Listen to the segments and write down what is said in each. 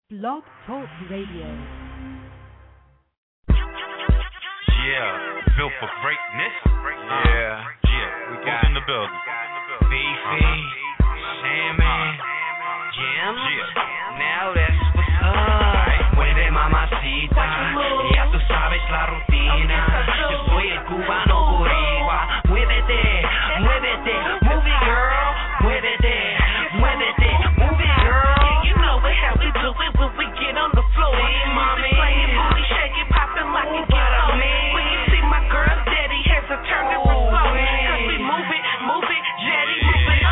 Blog Talk Radio. Yeah, built for greatness. We got in the building. Beefy, Sandman, Jim. Now that's what's up. Mueve mamacita, ya tú sabes la rutina. Yo soy el cubano boricua. Muévete, muévete, move it girl. Muévete, muévete, move it girl. Yeah, you know how we do it when we get on the floor. See, mommy, playing booty, shake it, popping like it get on me. When you see my girl's daddy has a turn it slow. Cause we move it, jetty, move it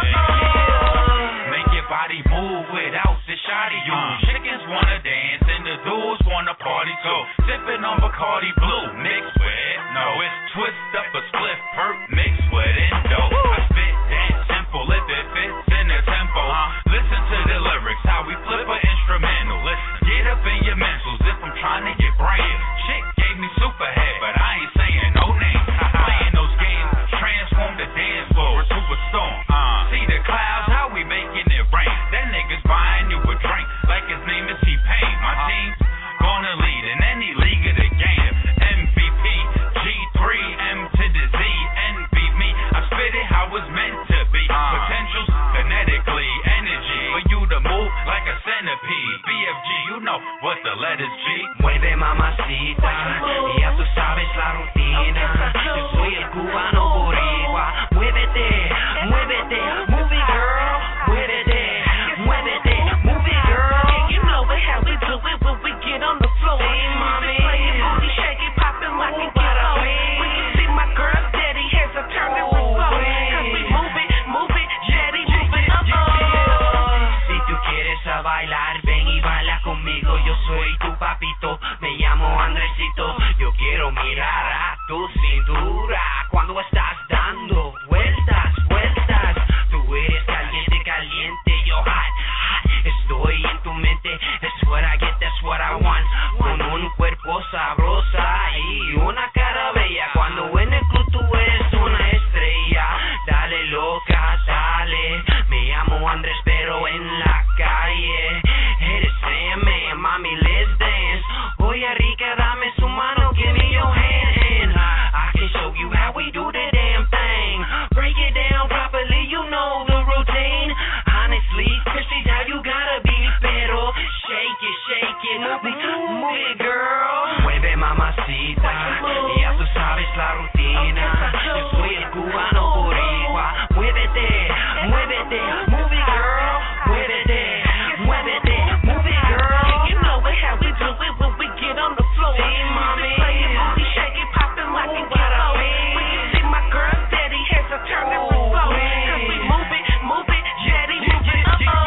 Make your body move without the shoddy you. Chickens wanna dance and the dudes wanna party too. Sipping on Bacardi Blue, mixed with no, it's twist up a split perk mixed with Indo. I spit that simple if it fits in the tempo. Listen to the lyrics, how we flip an instrumental. Listen, get up in your mentals if I'm trying to get brand. Chick gave me super head, but I ain't saying no names. Playing those games, transform the dance floor to a storm. See the clouds, how we making it rain. That nigga's buying you a drink like his name is T-Pain. My team's gonna lead in any league of the game. MVP, G3, M to the Z, beat me. I spit it how it's meant to be. Potentials, kinetically, energy for you to move like a centipede. BFG, you know what the letters G. Mueve mamacita, ya tú sabes la rutina. Yo soy el cubano boricua. Muévete, muévete, move it girl. Muévete, muévete, move it girl. Yeah, you know how we do it when we get on the floor. See, mommy, playing booty, shake it, popping like it get on me. When you see my girl's daddy has a turn it slow. Cause we move it, jetty, move it Si tú quieres a bailar, ven y baila conmigo. Yo soy tu papito, me llamo Andresito. Yo quiero mirar a tu cintura cuando estás dando vueltas, vueltas. Tú eres caliente, caliente, yo hot, hot. Estoy en tu mente, that's what I get, that's what I want. Con un cuerpo sabrosa y una cara bella. Cuando en el club tú eres una estrella. Dale loca, dale. Me llamo Andrés, pero en la calle eres Sandman, mami, let's dance. Oye, rica, dame su mano, give me your hand. I can show you how we do the damn thing. Break it down properly, you know the routine. Honestly, Chrissy's how you gotta be. Pero shake it, move it, girl. Mueve mamacita, ya tú sabes la rutina. Yo soy el cubano boricua. Muévete, muévete, move it, girl. Muévete, muévete, move it, girl. Yeah, you know how we do it when we get on the floor. See, mommy, playing booty, shake it, popping like it get on me. When you see my girl's daddy has a turn it slow. Cause we move it, jetty, move it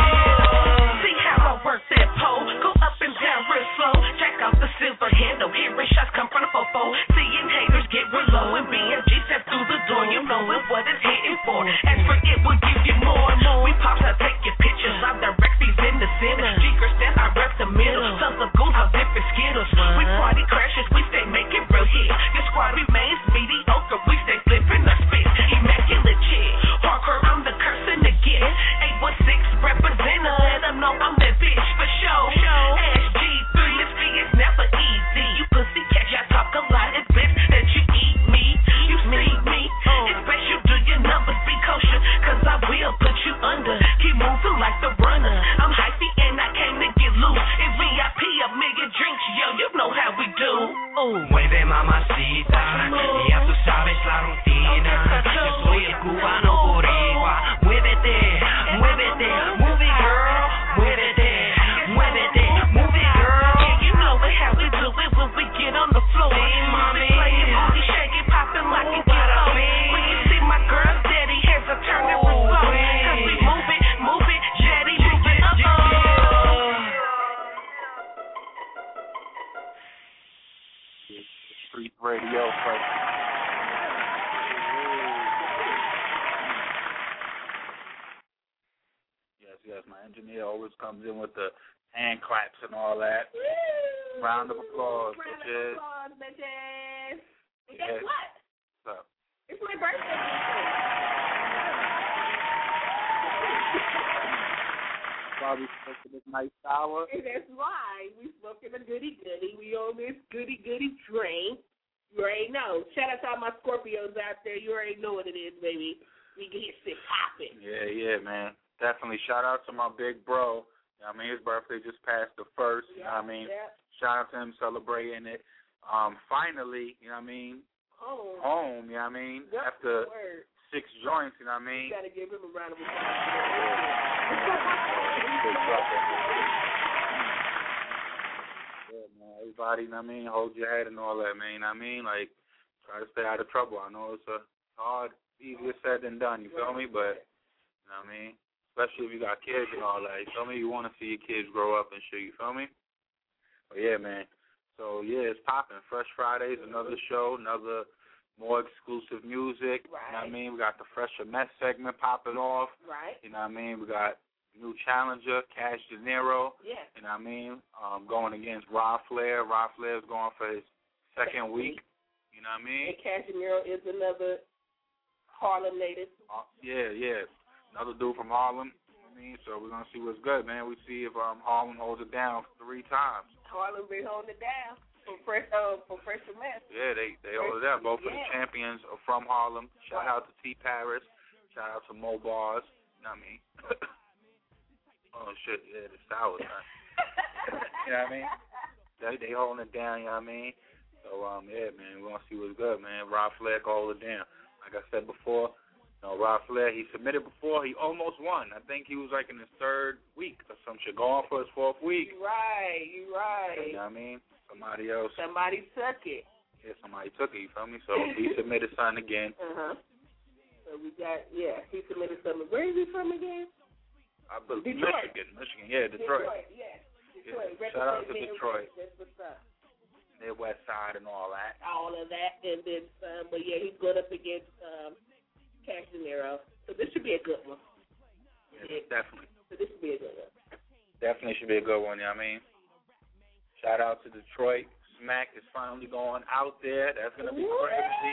See how I work that pole, go up and down real slow. Check out the silver handle, hearing shots come from the fofo. Seeing haters get real low and BMG step through the door. You know what it's hitting for. As for it, we'll give you more and more. We pop out, take your pictures. I direct these in the center. G-Girl stand, I rep the middle. Sons of goons, how different skittles. We party crashes, we stay making real hits. Your squad remains mediocre, we stay flipping the space. Immaculate chick, hardcore, I'm the curse and the gift. 816 representer, let them know I'm that bitch for show. SG3, this fee is never easy. You pussy catch, I talk a lot, it's best that you eat me. You see me, it's best you do your numbers, be kosher, cause I will put you under. Keep moving like the runner. I'm hyphy and I came to get loose. It's VIP, a million drinks, yo, you know how we do. Mueve mamacita, ya tú sabes la rutina. Yo soy el cubano boricua. Muévete, muévete, move it girl. Muévete, muévete, move it girl. Yeah, you know how we do it when we get on the floor. See, mommy, playing booty, shake it, popping like it get on me. When you see my girl's daddy has a turn it slow. Cause we move it, jetty, move it Street radio, folks. Yes, my engineer always comes in with the hand claps and all that. Woo! Round of applause, Round bitches. of applause, bitches. And Yes. guess what? What's up? It's my birthday. Why we smoking this nice sour? And that's why we smoking a goody. We on this goody drink. You already know. Shout out to all my Scorpios out there. You already know what it is, baby. We get shit popping. Yeah, man. Definitely. Shout out to my big bro. You know what I mean? His birthday just passed the 1st. You know what I mean? Yep. Shout out to him celebrating it. Finally, you know what I mean? Home, you know what I mean? Yep. After Word. 6 joints, you know what I mean? You got to give him a round of applause. Yeah, man. Everybody, you know what I mean? Hold your head and all that, man. You know what I mean? Like, try to stay out of trouble. I know it's hard, easier said than done, you feel me? But, you know what I mean? Especially if you got kids and all that. You feel me? You want to see your kids grow up and shit, you feel me? But, yeah, man. So, yeah, it's popping. Fresh Fridays, another show, another more exclusive music. Right. You know what I mean? We got the Fresher Mess segment popping off. Right. You know what I mean? We got new challenger, Cash De Niro. Yeah. You know what I mean? Going against Rob Flair. Rob Flair's going for his second week. You know what I mean? And Casimiro is another Harlem native. Yeah. Another dude from Harlem. You know what I mean? So we're going to see what's good, man. We see if Harlem holds it down 3 times. Harlem been holding it down for Fresher Mess. Yeah, they hold it down. Both of the champions are from Harlem. Shout out to T. Paris. Shout out to Mo Bars. You know what I mean? Oh, shit, yeah, the sour time. You know what I mean? They holding it down, you know what I mean? So, yeah, man, we're going to see what's good, man. Rob Flair can hold it down. Like I said before, Rob Flair, he submitted before. He almost won. I think he was, like, in his 3rd week or some shit, going for his 4th week. You right. You know what I mean? Somebody took it. Yeah, somebody took it, you feel me? So he submitted something again. So we got, he submitted something. Where is he from again? I believe Detroit. Michigan, yeah, Detroit. Yes. Yeah. Detroit. Shout out to Detroit. That's what's up. Their West Side and all that. All of that, and then but yeah, he's going up against Cash De Niro. So this should be a good one. Yeah, definitely. So this should be a good one. Definitely should be a good one, you know what I mean? Shout out to Detroit. Smack is finally going out there. That's going to be crazy.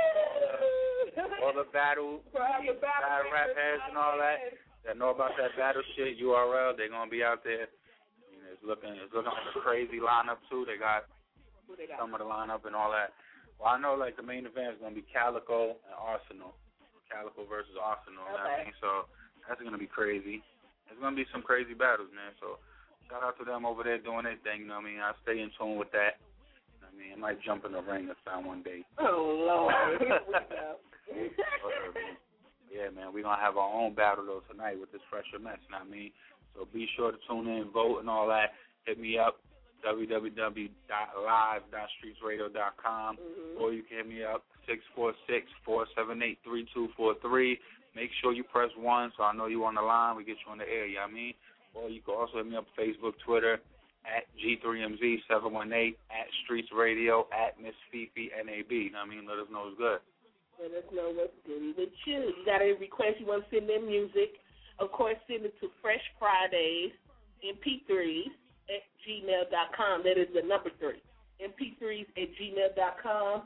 All the battle rap heads and all that know about that battle shit, URL, they're going to be out there. I mean, it's looking like a crazy lineup, too. They got some of the lineup and all that. Well, I know, like, the main event is going to be Calico and Arsenal. Calico versus Arsenal, you know what I mean? So that's going to be crazy. There's going to be some crazy battles, man. So shout out to them over there doing their thing, you know what I mean? I'll stay in tune with that. You know what I mean? I might jump in the ring or something one day. Oh, Lord. Yeah, man, we're going to have our own battle, though, tonight with this Fresher Mess, you know what I mean? So be sure to tune in, vote, and all that. Hit me up, www.live.streetsradio.com, or you can hit me up, 646-478-3243. Make sure you press 1 so I know you on the line. We get you on the air, you know what I mean? Or you can also hit me up Facebook, Twitter, at G3MZ718, at Streets Radio, at Miss Fifi NAB. You know what I mean? Let us know what's good. Let us know what's good with you. You got any requests you want to send them music? Of course, send it to Fresh Fridays MP3s at gmail.com. That is the number 3. MP3s at gmail.com.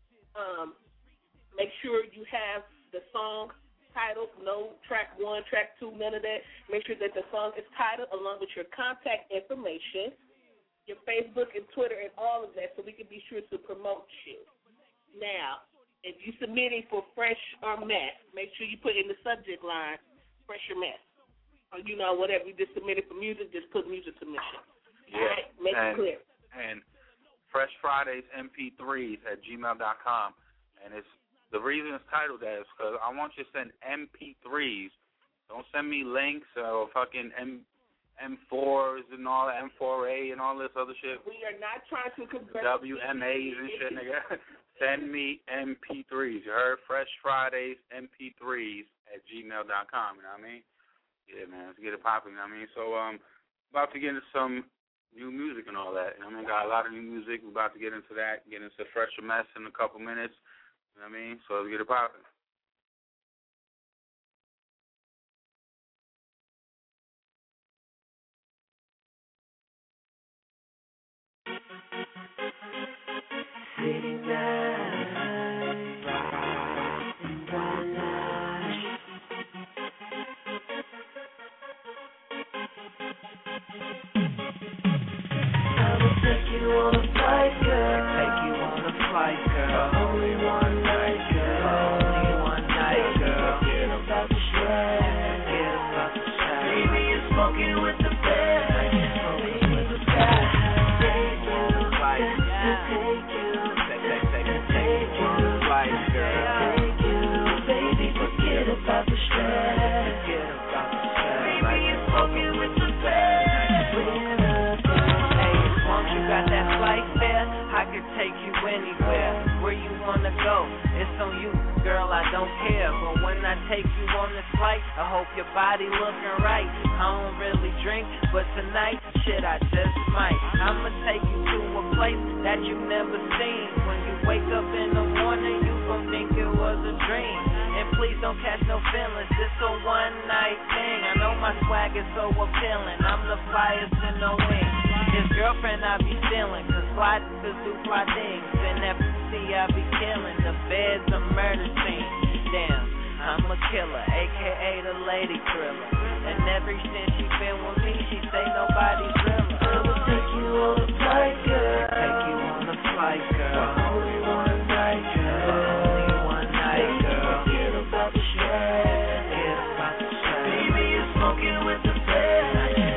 Make sure you have the song titled, no track 1, track 2, none of that. Make sure that the song is titled along with your contact information, your Facebook and Twitter and all of that so we can be sure to promote you. Now, if you're submitting for Fresh or Mess, make sure you put in the subject line, Fresh or Mess. Or, whatever you just submitted for music, just put music submission. Yeah. All right? Make it clear. And Fresh Fridays MP3s at gmail.com. And the reason it's titled that is because I want you to send MP3s. Don't send me links or fucking M4s and all that, M4A and all this other shit. We are not trying to convert WMAs and shit, nigga. Send me MP3s. You heard? Fresh Fridays MP3s at gmail.com. You know what I mean? Yeah, man. Let's get it popping. You know what I mean? So, about to get into some new music and all that. You know what I mean? Got a lot of new music. We're about to get into that. Get into Fresher Mess in a couple minutes. You know what I mean? So let's get it popping. City nights, and twilight. take you on a flight, girl. Take you on a flight, girl. Only one night, girl. Only one night, girl. Forget about the stress. Forget about the stress. Baby, you're smoking with the best. Smoking with the best. Take you on a flight, take you. Take you on a flight, girl. Take you, baby. Forget about the stress. Forget about the stress. Baby, you're smoking with the best. You got that flight fare, I could take you anywhere. Where you wanna go, it's on you, girl, I don't care. But when I take you on this flight, I hope your body looking right. I don't really drink, but tonight, shit, I just might. I'ma take you to a place that you've never seen. When you wake up in the morning, you gon' think it was a dream. And please don't catch no feelings, this a one night thing. I know my swag is so appealing, I'm the flyest in the wing. His girlfriend I be stealing, cause fly niggas do fly things. And that pussy I be killing, the bed's a murder scene. Damn, I'm a killer, aka the lady thriller. And ever since she been with me, she say nobody's realer. I'ma take you on a flight, girl. Take you on a flight, girl. Only one night, girl. Only one night, girl. Forget about the stress. Forget about the stress. Baby, you're smoking with the best.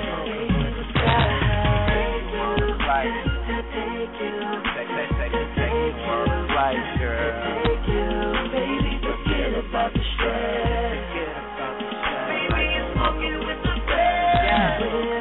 About the stress. Forget about the stress. Baby, you're smoking with the best. Yeah.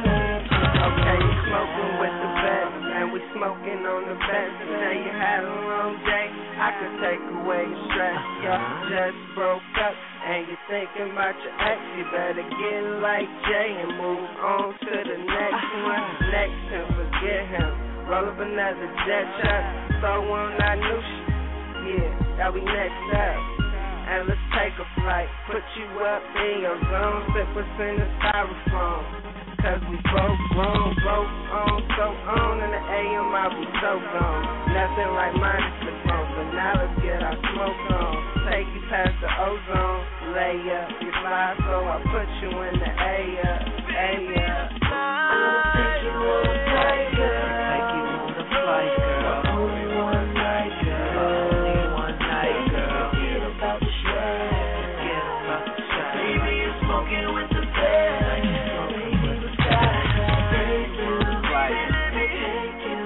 Okay, you smoking with the best, and we smoking on the best. Say you had a long day, I could take away your stress. Yeah, just broke up, and you're thinking about your ex. You better get like Jay and move on to the next one. Next and forget him. Roll up another jet shot. So on that new shit. Yeah, that we next up. And let's take a flight, put you up in your zone, sip us in the styrofoam. Cause we both grown, both on, so on. In the AM I'll be so gone. Nothing like minus the phone, so now let's get our smoke on. Take you past the ozone, lay up, you fly, so I put you in the A-up, A-up. I'ma take you on a flight, girl. Take you on a flight, girl. Only one night, girl. Only one night, girl. Forget about the stress. Forget about the stress. Baby, you're smoking with the best. Smoking with the best. Take you, flight. Take you,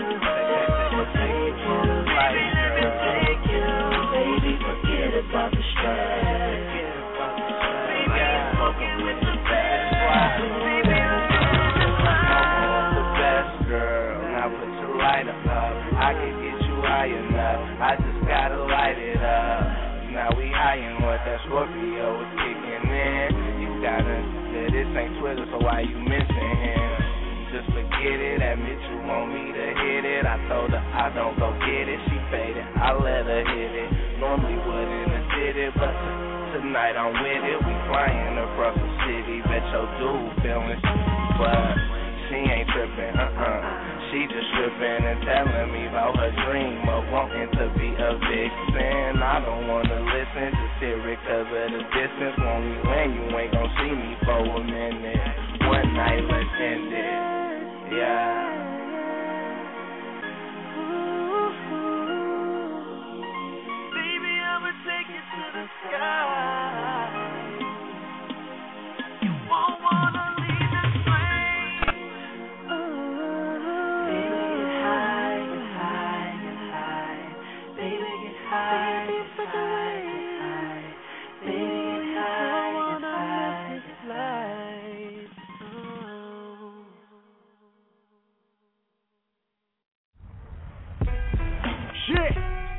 take you, flight, girl. Take you, baby, forget about the stress. Forget about the stress. Baby, you're smoking with the best. Baby, you're smoking with the best, girl. Now put your lighter up. I can get you high enough. I just gotta light it up. Now we highin' what that Scorpio is kicking in. You gotta, this ain't Twitter, so why you missing him? Just forget it, admit you want me to hit it. I told her I don't go get it, she faded, I let her hit it. Normally wouldn't have did it, but tonight I'm with it. We flying across the city, bet your dude feelings, but she ain't trippin', She just trippin' and telling me about her dream of wanting to be a vixen. I don't wanna listen, just hear it cause of the distance. When we win, you ain't gon' see me for a minute. One night, let's end it, yeah. Baby, I'ma take you to the sky. You won't wanna leave this plane. Shit.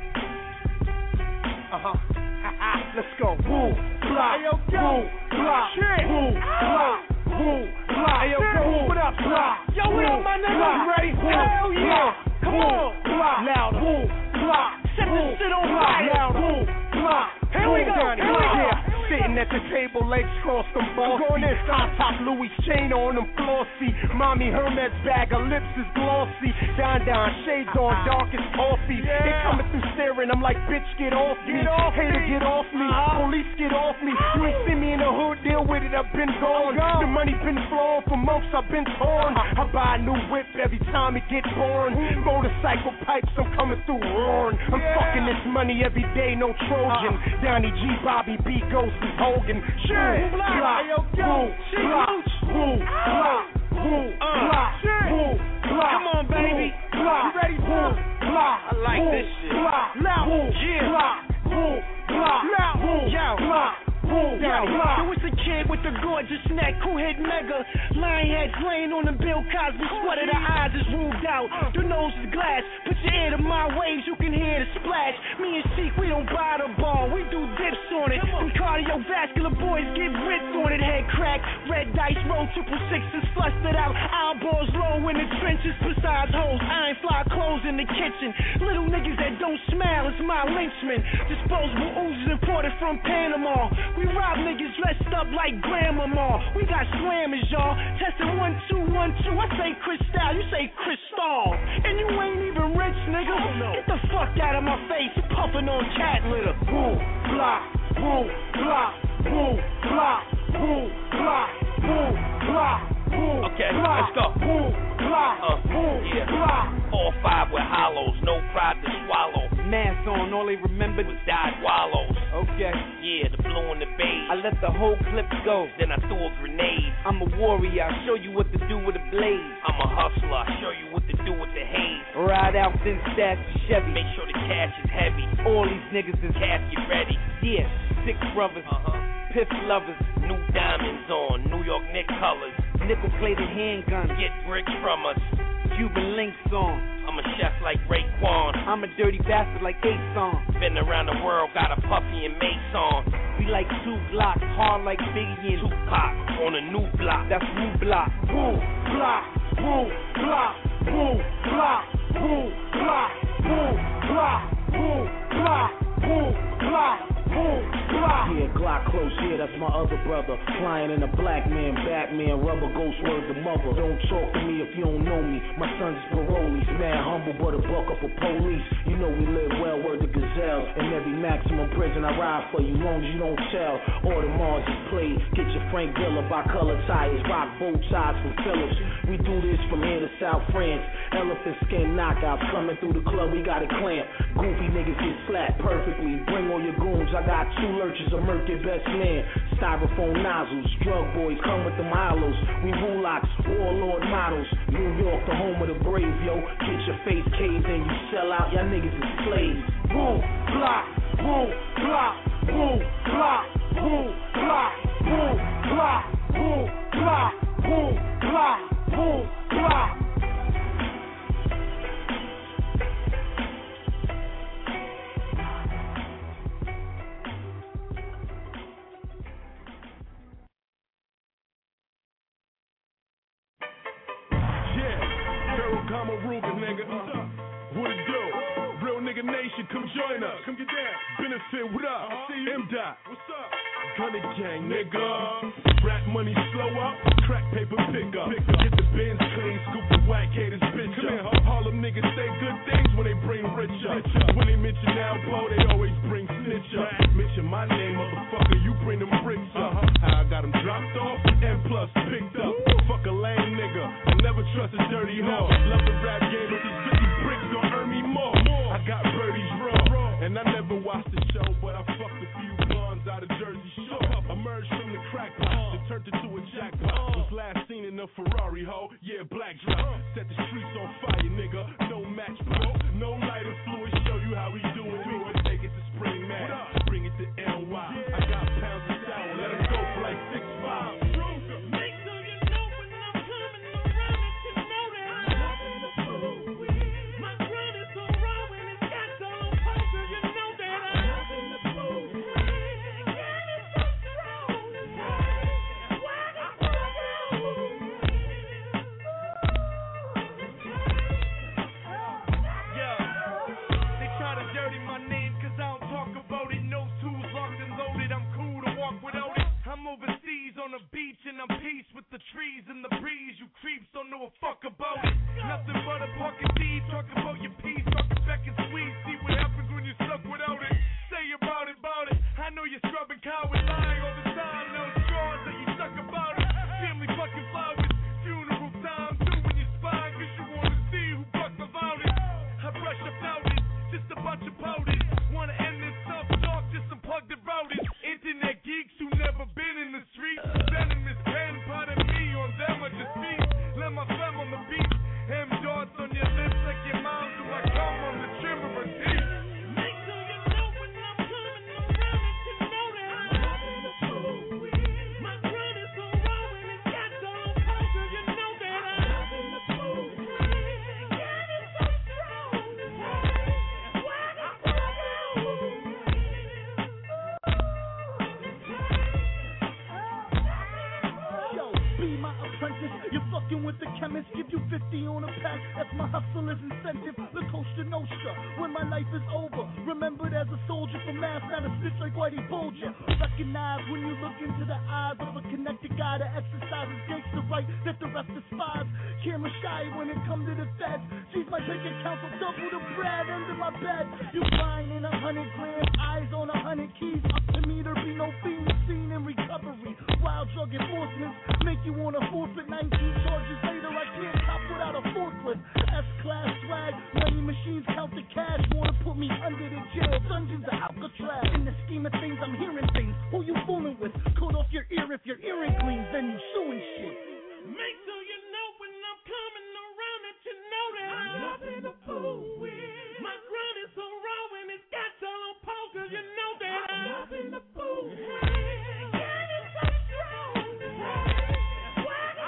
Let's go. Boom, block, boom, block, boom, block, boom, block. Hey, yo, boom, what up, block? Yo, what up, my nigga? You ready? Hell yeah. Come on, block, loud, boom, block. Set this shit on fire. Loud, boom, block. Here we go. Here we go. Sitting Sitting at the table, legs crossed, them bossy. High top Louis chain on them flossy. Mommy Hermes bag, her lips is glossy. Don shades on, dark as coffee. They coming through staring, I'm like, bitch, get off me. Hater, get off me. Police, get off me. You ain't seen me in the hood, deal with it, I've been gone. The money been flowing for months, I've been torn. I buy a new whip every time it gets born. Motorcycle pipes, I'm coming through roaring. I'm fucking this money every day, no Trojan. Donnie G, Bobby B, Ghost is Hogan. Shit, block, woo, block, woo, block, woo, block, woo, block. Come on, baby. Block, you ready, woo, block. I like this shit. Block, woo, block, woo, block, woo, block. Yo, it's a kid with a gorgeous neck who hit mega. Lion heads laying on the Bill Cosby sweater. The eyes is ruled out, the nose is glass. Put your ear to my waves, you can hear the splash. Me and Sheik, we don't buy the ball, we do dips on it. Them cardiovascular boys get ripped on it. Head crack, red dice, roll 666s flustered out. Eyeballs low in the trenches, besides hoes. Iron fly clothes in the kitchen. Little niggas that don't smile, it's my lynchman. Disposable oozes imported from Panama. We rob niggas dressed up like grandmama. We got slammers, y'all. Testing 1 2 1 2. I say Cristal, you say Cristal. And you ain't even rich, nigga. Get the fuck out of my face. You puffing on cat litter. Boom, block, boom, block, boom, block, boom, block, boom, block, boom. Okay, let's go. Boom, block, boom, block. All 5 with hollows, no pride to swallow. Mask on, all they remembered was died wallows. Okay. Yeah, the blue and the beige. I let the whole clip go, then I threw a grenade. I'm a warrior, I show you what to do with a blade. I'm a hustler, I show you what to do with the haze. Ride out, then stash the Chevy. Make sure the cash is heavy. All these niggas is casket ready. Yeah, 6 brothers, Piff lovers. New diamonds on, New York Knick colors. Nickel-plated handguns, get bricks from us. Cuban links on. I'm a chef like Raekwon. I'm a dirty bastard like A-Song. Been around the world, got a Puffy and Mace on. We like 2 blocks, hard like Biggie and Tupac. On a new block, that's new block. Boom, block, boom, block, boom, block, boom, block, boom, block, boom, block, boom, block. Yeah, Glock close, yeah, that's my other brother. Flying in a black man, Batman, rubber ghost, word to mother. Don't talk to me if you don't know me. My son's parolees, mad humble, but a buck up a police. You know we live well, word to gazelles. In every maximum prison I ride for you, long as you don't tell. All the Mars is played, get your Frank Villa by color tires, rock bow ties from Phillips. We do this from here to South France. Elephant skin knockouts coming through the club, we got a clamp. Goofy niggas get slapped perfectly, bring all your goons. I got 2 lurchers, a murk your best man. Styrofoam nozzles, drug boys come with the hollows. We Rulocks, warlord models. New York, the home of the brave, yo. Get your face caved and you sell out, y'all niggas is slaves. Boom, block, boom, block, boom, block, boom, block, boom, block, boom, block, boom, block, boom, block. Kama Ruger, nigga. What it do? Real nigga nation, come join us. Come get down. Benefit, what up? M-Dot. What's up? Gunna gang, nigga. Rap money slow up, crack paper pick up. Get the bins clean, scoop the whack haters bitch up. Harlem niggas say good things when they bring rich up. When they mention Alpo, they always bring snitch up. Mention my name, motherfucker, you bring them bricks up. How I got them dropped off and plus picked up. Fuck a lame nigga, I never trust a dirty hoe. Love the rap game, but these 50 bricks gon' earn me more. I got birdies raw, and I never watched the show, but I fucked a few blondes out of Jersey Shore. Emerged from the crack pot, and turned into a jackpot. Was last seen in a Ferrari, ho, yeah, black drop. Set the streets on fire, nigga, no matchbox. No lighter fluid, show you how we do it. Take it to Spring Mass, bring it to NY. I got pounds of sour, let it go for like 6'5". Parking D, talking about your peace, talking back and sweet. See what happens when you suck without it. Say about it. I know you're scrubbing coward, lying all the time. No straws that you suck about it. Family fucking flowers, funeral time. Doing your spine, cause you wanna see who fucked about it. I brush about it, just a bunch of powders. Wanna end this tough talk, just some plugged about it. Internet geeks who never been in the streets. Venomous pen, pardon me, on them I just speak. Let my femme on the beat. M darts on your lips like your mom. Do I come on the trim of her teeth? Make sure you know when I'm coming around that you know that I'm the fool. My grind is so raw and it got so cold, so you know that I'm the fool. God is so strong. Why the Yo, be my apprentice. You're fucking with the chemist. Give you 50 on a pack. That's my hustler's incentive. The Costa Nostra. When my life is over, remembered as a soldier from mass, not a snitch like Whitey Bulger. Recognize when you look into the eyes of a connected guy that exercises gangster right that the rest despise. Camera shy when it comes to the feds. She's my bank account, so double the bread under my bed. You flying in 100 grams, eyes on 100 keys. Up to me there be no fiend seen in recovery. Wild drug enforcement make you wanna forfeit 19 charges later. I can't cop without a forklift. S-class swag, money machines count the cash. Wanna put me under the jail dungeons of Alcatraz. In the scheme of things, I'm hearing things. Who you fooling with? Cut off your ear if your earring cleans, then you suing shit. Make sure you know when I'm coming around that you know that I'm nothing to fool with. My grind is so raw and it's got so long pole, cause you know that I'm nothing to fool with. God is so strong. Why the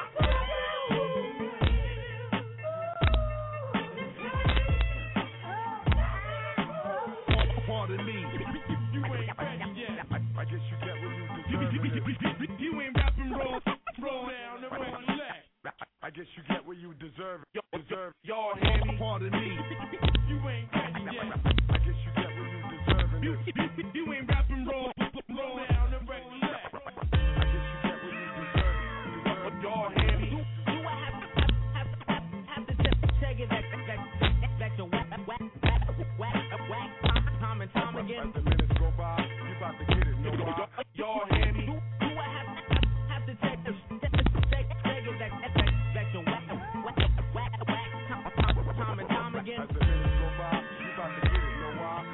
Pardon me, you ain't ready yet. I guess you get what you deserve. You ain't rapping raw down and on left. I guess you get what you deserve. Y'all hear me? Pardon me, you ain't ready yet. I guess you get what you deserve. You ain't rapping raw down and on left. I guess you get what you deserve. Y'all hear me? Do I have to take it back to whack time and time again? As the minutes go by, you about to get it. No why? Y'all hear me? Do I have to take it back to whack time and time again? As the minutes go by, you about to get it. No why?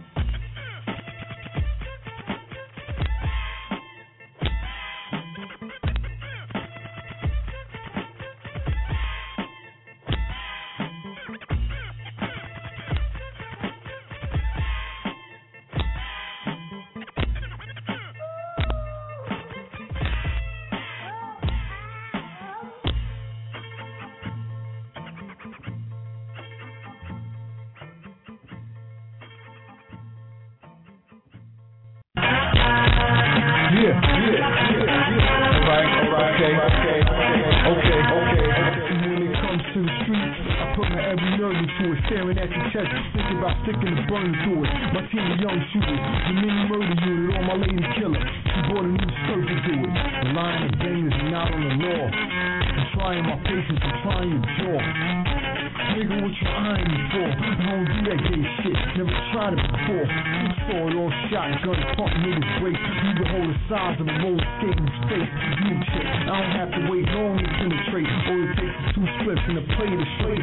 Okay. When it comes to the streets, I put my every nerve into it, staring at your chest, thinking about sticking the burn through it. My team of young shooters, the mini murder unit, all my lady killer. She bought a new skirt to do it. The line of bangers and not on the law. I'm trying my patience, I'm trying your jaw. Nigga, what you eyeing me for? I don't do that gay shit, never tried it before. You saw it all shotgun, pump niggas break. You can hold the size of a roller skating space. You shit, I don't have to wait long to penetrate. All it takes is 2 splits and a play to straight.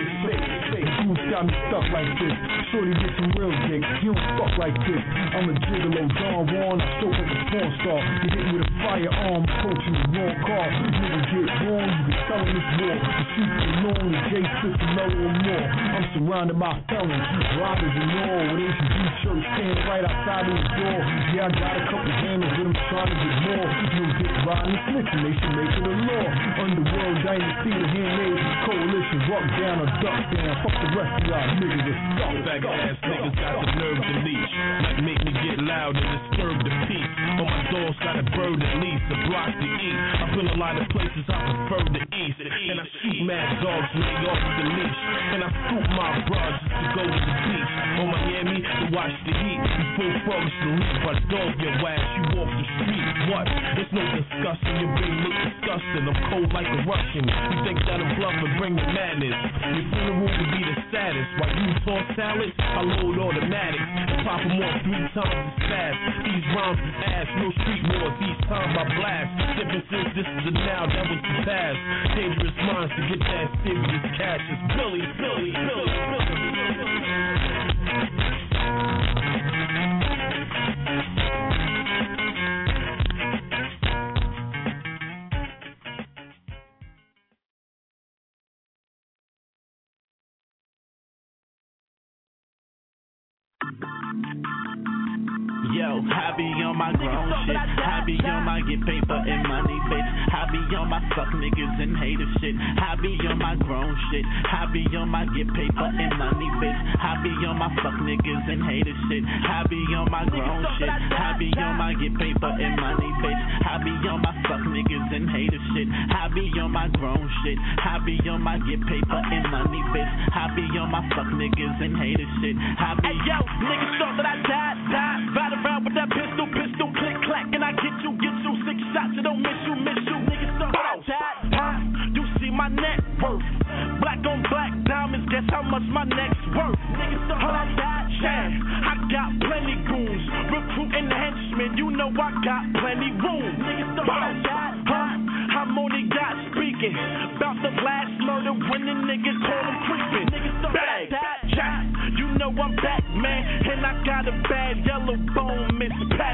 Dudes got me stuck like this. Shorty get some real dick, you don't fuck like this. I'm a gigolo, Don Juan, I stroke like a porn star. You hit me with a firearm, approaching the wrong car. Nigga get wrong, you be selling this war. The streets are long, the J6 and mellow and more. I'm surrounded by felons, robbers and all. With HB shirts standing right outside of the door. Yeah, I got a couple handles, but I'm trying to get more. You get riding the snitching, they should make it a law. Underworld dynasty, the handmade coalition, walk down or duck down. Fuck the rest of y'all niggas, it's stuck. Faggot ass niggas got the nerve to leash. Like make me get loud and disturb the peace. But my dogs got a bird at least, a block to eat. I've been a lot of places I prefer the east. And I shoot mad dogs when they off the leash. And I scoop my bras just to go to the beach. On Miami, the watch the heat. Before thugs to leave, I dog your ass, you off the street. What? There's no discussion, your brain look disgusting. I'm cold like a Russian. You think that I'm bluffing, bring the madness. Your funeral would be the saddest. While you toss salads, I load automatics. And pop them off 3 times as fast. These rhymes is ass, no street wars, each time I blast. Differences, this is a now, that was the past. Dangerous minds to get that serious cash. It's Billy. Yo, I be on my grown shit. I be on my get paper and money, bitch. I be on my fuck niggas and hater shit. I be on my grown shit. I be on my get paper and money, bitch. I be on my fuck niggas and hater shit. I be on my grown shit. I be on my get paper and money, bitch. I be on my fuck niggas and hater shit. I be on my grown shit. I be on my get paper and money, bitch. I be on my fuck niggas and hater shit. I be yo, niggas thought that I died. Ride around with that pistol, click, clack, and I get you 6 shots, you don't miss you, niggas thought that I died. You see my net worth, black on black diamonds, guess how much my neck's worth. Niggas thought that I died, yeah, I got plenty goons, recruiting henchmen, you know I got plenty room. Niggas thought that I died, I'm only got speaking, about the last murder when the niggas call them creeping. Niggas thought that I died, yeah, you know I'm back, man, and I got a bad yellow bone, Miss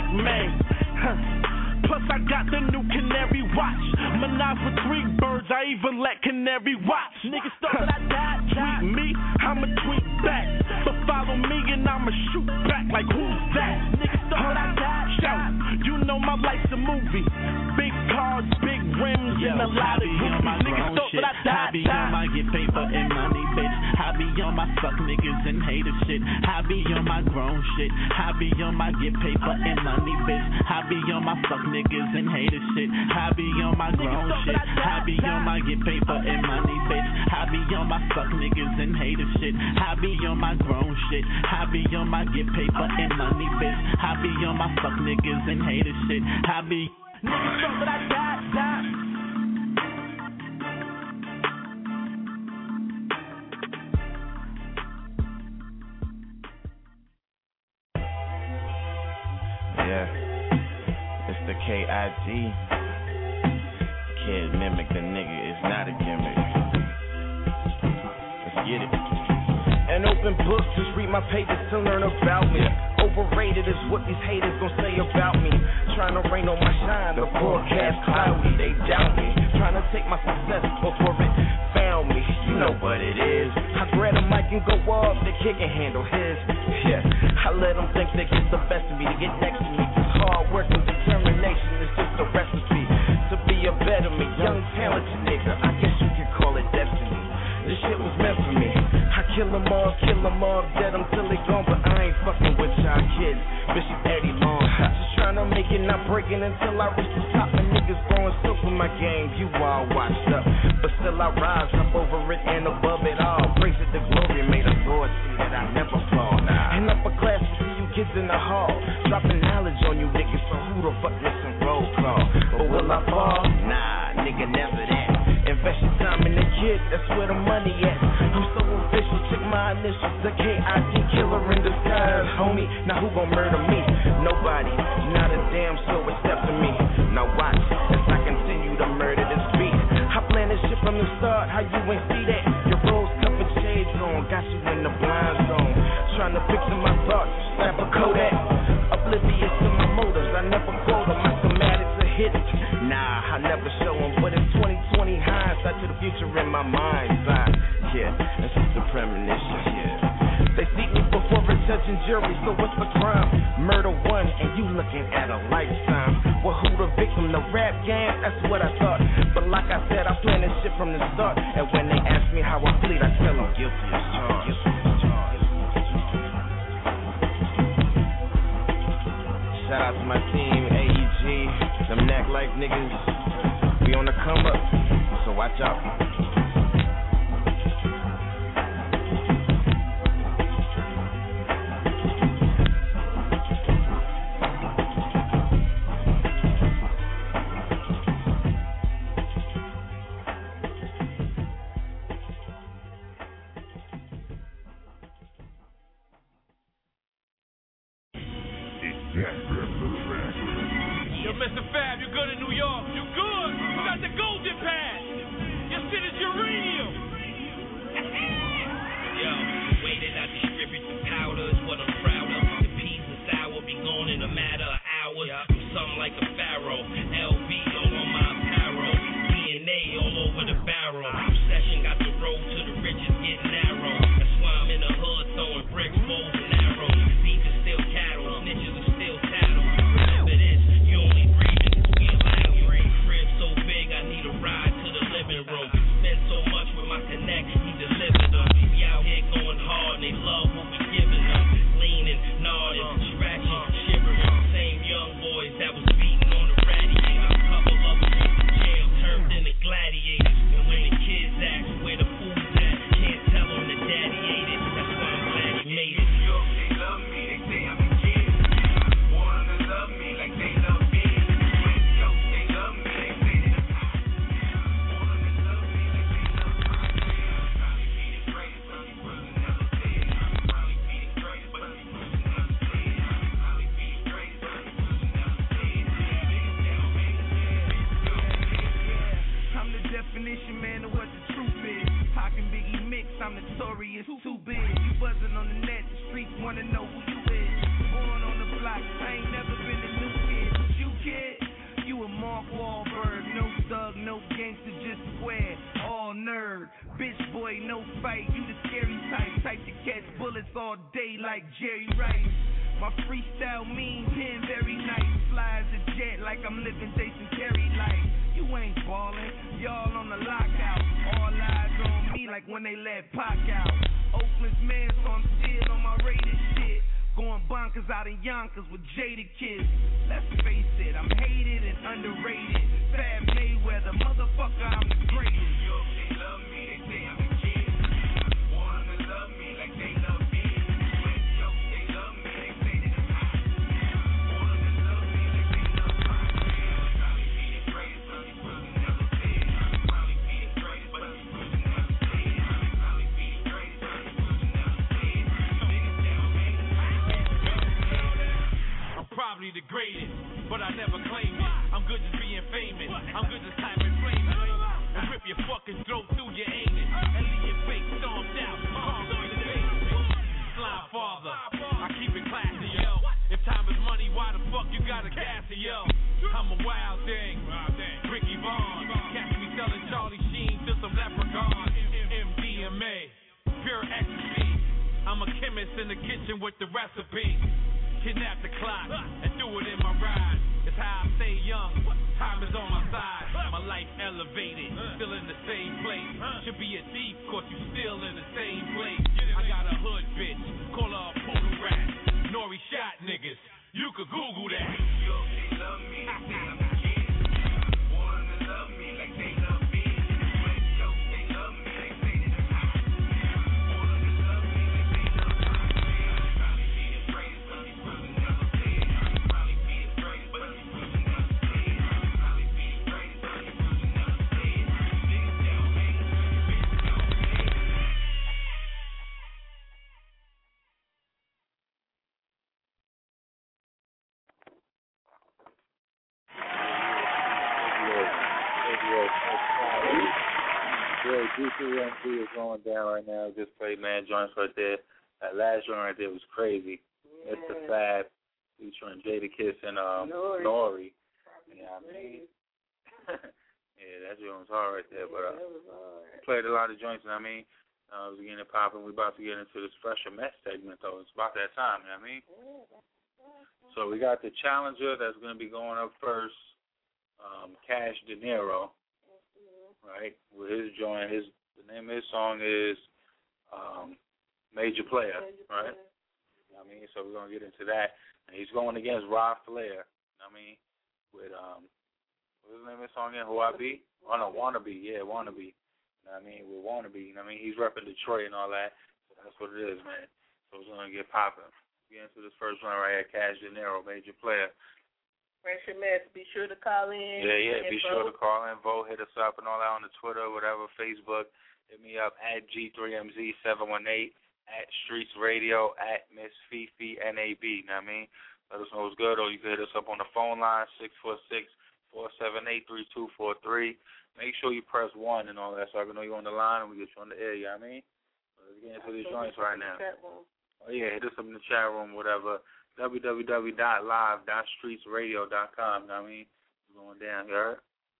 Pac-Man. Plus I got the new Canary watch. Menage with 3 birds, I even let Canary watch. Niggas thought that I died. Tweet me, I'ma tweet back. But follow me and I'ma shoot back like who's that? Niggas thought that I died. Yo, you know my life's a movie. Big cars, big rims, and a lot of groupies. Niggas thought that I died. I be on my get paper and money, bitch. I be on my fuck niggas and hater shit. I be on my grown shit. I be on my get paper and money, bitch. I be on my fuck niggas and hater shit. I be on my grown shit. I be on my get paper and money, bitch. I be on my fuck niggas and hater shit. I be on my grown shit. I be on my get paper and money, bitch. I be on my fuck niggas and hater shit. I be niggas thought that I died. Yeah, it's the KIG. Kid mimic the nigga, it's not a gimmick. Let's get it. An open book, just read my pages to learn about me. Overrated is what these haters gon' say about me. Trying to rain on my shine, the forecast cloudy, they doubt me. Trying to take my success before it found me. You know what it is. I grab a mic and go off, the kid can handle his. Yeah, I let them think they get the best of me, to get next to me. Cause hard work and determination is just a recipe to be a better me. Young talented nigga, I guess you could call it destiny. This shit was meant for me. I kill them all, dead them till they gone. But I ain't fucking with y'all kids, Bishop Eddie Long. Just trying to make it, not breaking until I reach the top. And niggas growing silk in my game, you all washed up. But still I rise up over it and above it all. Praise it to glory, may the Lord see that I never fall. And upper class, we see you kids in the hall, dropping knowledge on you niggas, so who the fuck listen roll call? But will I fall? Nah, nigga, never that. Invest your time in the kid, that's where the money at. I'm so official, check my initials, the KID killer in disguise, homie. Now who gon' murder me? Nobody, not a damn soul except for me. Now watch, as I continue to murder this beat. I planned this shit from the start, how you ain't see that? Your rose covered shades on, got you in the blind zone. Trying to picture my thoughts, slap a Kodak. Oblivious to my motives, I never quote them, my schematics are hidden. Nah, I never show them, but it's 2020 hindsight to the future in my mind's eye. Yeah, that's just a premonition, yeah. They seek me before a judge and jury, so what's the crime? Murder one, and you looking at a lifetime. Well, who the victim? The rap game? That's what I thought. But like I said, I planned this shit from the start. And when they ask me how I plead, I tell them guilty as charged. Shout out to my team, AEG, them neck life niggas. We on the come up, so watch out. Yo, Mr. Fab, you good in New York? You good? You got the golden pass. Your shit is uranium. Yo, the way that I distribute the powder is what I'm proud of. The peas and sour be gone in a matter of hours. I'm something like a pharaoh. LV all on my apparel. DNA all over the barrel. Obsession got the road to the riches getting narrow. That's why I'm in the hood throwing bricks, bows, and arrows. These are still cattle. Snitches are still tattle. Remember this, you only breathing. We allow you. Crib so big, I need a ride to the living room. Spend so much with my connect, he delivered them. We out here going hard, and they love what we giving them. Leaning, nodding, scratching, shivering. Same young boys that was beating on the radiator. A couple of them went to jail, turned into gladiators. And when the kids ask where the food's at, can't tell them that daddy ate it. That's why I'm glad he made it. They love me, they say I'm a kid. Want to love me like they love me. Yo, they love me, they say that I'm hot. Want to love me like they love me. Probably be the greatest, but you will never say it. Probably be the greatest, but you will never say it. Probably be the greatest, but you will never say it. I'm the definition, man, of what the truth is. How can Biggie mix? I'm notorious, too big. You buzzing on the net, the streets wanna know who you is. Born on the block, I ain't never been a new kid. But you kid, you a Mark Wahlberg. No thug, no gangster, just square. All nerd, bitch boy, no fight. You the scary type to catch bullets all day like Jerry Rice. My freestyle mean, pen very nice. Fly as a jet like I'm living Jason Terry life. You ain't ballin', y'all on the lockout. All eyes on me like when they let Pac out. Oakland's man, so I'm still on my rated shit. Going bonkers out in Yonkers with jaded kids. Let's face it, I'm hated and underrated. Fab Mayweather, motherfucker, I'm the greatest. Yo, they love me, they say I'm a kid. Want to love me like they love me. Yo, they love me, they say that I'm hot. Want to love me like they love me. Probably be the greatest, but you will never say it. Probably be the greatest, but you will never say it. Probably be the greatest, but you will never say it. Niggas down, I'm probably the greatest, but I never claimed it. I'm good just being famous. I'm good just time and flaming. And rip your fucking throat through your anus. And leave your face stomped out. Arms on the basement. Slime father, I keep it classy, yo. If time is money, why the fuck you gotta gas it, yo? I'm a wild thing. Ricky Vaughn. Catch me selling Charlie Sheen to some leprechauns. MDMA, pure ecstasy. I'm a chemist in the kitchen with the recipe. Kidnap the clock and do it in my ride. It's how I stay young. Time is on my side. My life elevated, still in the same place. Should be a thief, cause you still in the same place. I got a hood bitch, call her a poodle rat. Nori shot niggas, you could Google that. yo, they love me, they say I'm a kid. Want to love me like they love me. Yo, they love me, they say that I'm hot. Want to love me like they love me. Probably be the greatest, but you will never say it. Probably be the greatest, but you will never say it. Probably be the greatest, but you will never say it. Niggas down, bitches down, Yeah, G3MC is going down right now. Just played man joints right there. That last joint right there was crazy. Mr. Fab featuring Jadakiss and Nori. Yeah, I mean, yeah, that joint was hard right there. But played a lot of joints. I mean, I was getting it popping. We're about to get into this Fresher Mess segment though. It's about that time. You know what I mean? So we got the challenger that's going to be going up first. Cash De Niro, right? With his joint, the name of his song is Major Player, right? You know what I mean, so we're gonna get into that. And he's going against Rob Flair. You know what I mean, with what's the name of his song again? Who I Be? Oh no, Wannabe. Yeah, Wannabe. You know what I mean, with Wannabe. You know what I mean, he's repping Detroit and all that. So that's what it is, man. So it's gonna get popping. Get into this first one right here, Cash De Niro, Major Player. Fresher Mess, be sure to call in. Yeah, be sure to call in, vote, hit us up and all that on the Twitter, whatever, Facebook. Hit me up at G3MZ718, at Streets Radio, at Miss Fifi NAB. You know what I mean? Let us know what's good, or you can hit us up on the phone line, 646-478-3243. Make sure you press 1 and all that so I can know you're on the line and we get you on the air, you know what I mean? Let's get into these joints right now. Oh, yeah, hit us up in the chat room, whatever. www.live.streetsradio.com, you know what I mean? It's going down, you heard?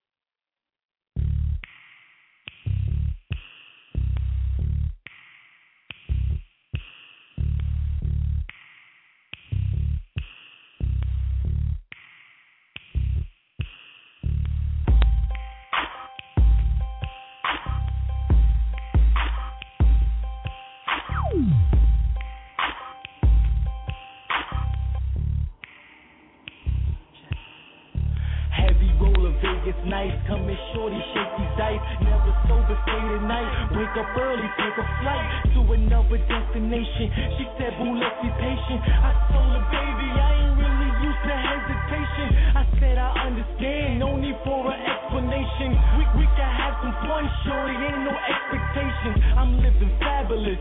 Nice, come in shorty, shake these dice. Never sober, stay the night. Wake up early, take a flight to another destination. She said, boo, let's be patient. I told her, baby, I ain't really used to hesitation. I said, I understand, no need for an explanation. We can have some fun, shorty, ain't no expectation. I'm living fabulous,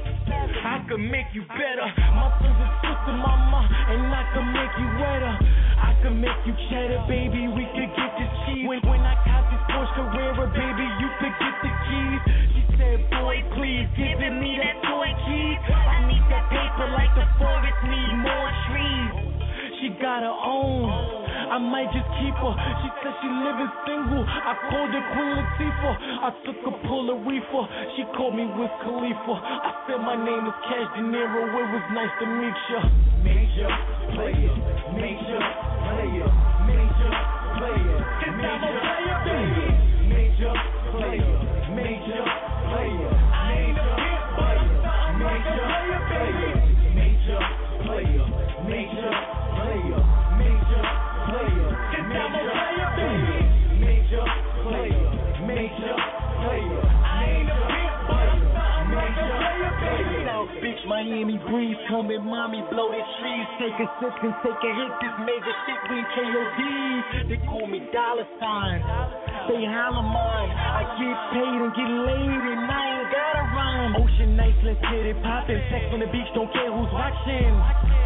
I can make you better. My son's a sister, mama, and I can make you wetter. I can make you cheddar, baby, we could get this cheese. When I caught this Porsche Carrera, baby, you could get the keys. She said, boy, please, giving me that toy keys. I need that paper like the forest need more trees. She got her own, I might just keep her. She said she living single, I called her Queen Latifah. I took a pull of reefer, she called me Wiz Khalifa. I said my name is Cash De Niro, it was nice to meet ya. Major player, major player, major player, cause I'm a player, baby. Major player, major player, I ain't a pimp, but I'm major player, baby. Major player, major player, major player, cause I'm a player, baby. Major player, major player, I ain't a pimp, but I'm major player, baby. South Beach, Miami breeze, coming, mommy, blow the trees. Take a sip and take a hit, this major shit, we KOD. They call me dollar sign, they holler mine. I get paid and get laid and I ain't got a rhyme. Ocean nights, let's get it poppin'. Sex on the beach, don't care who's watching.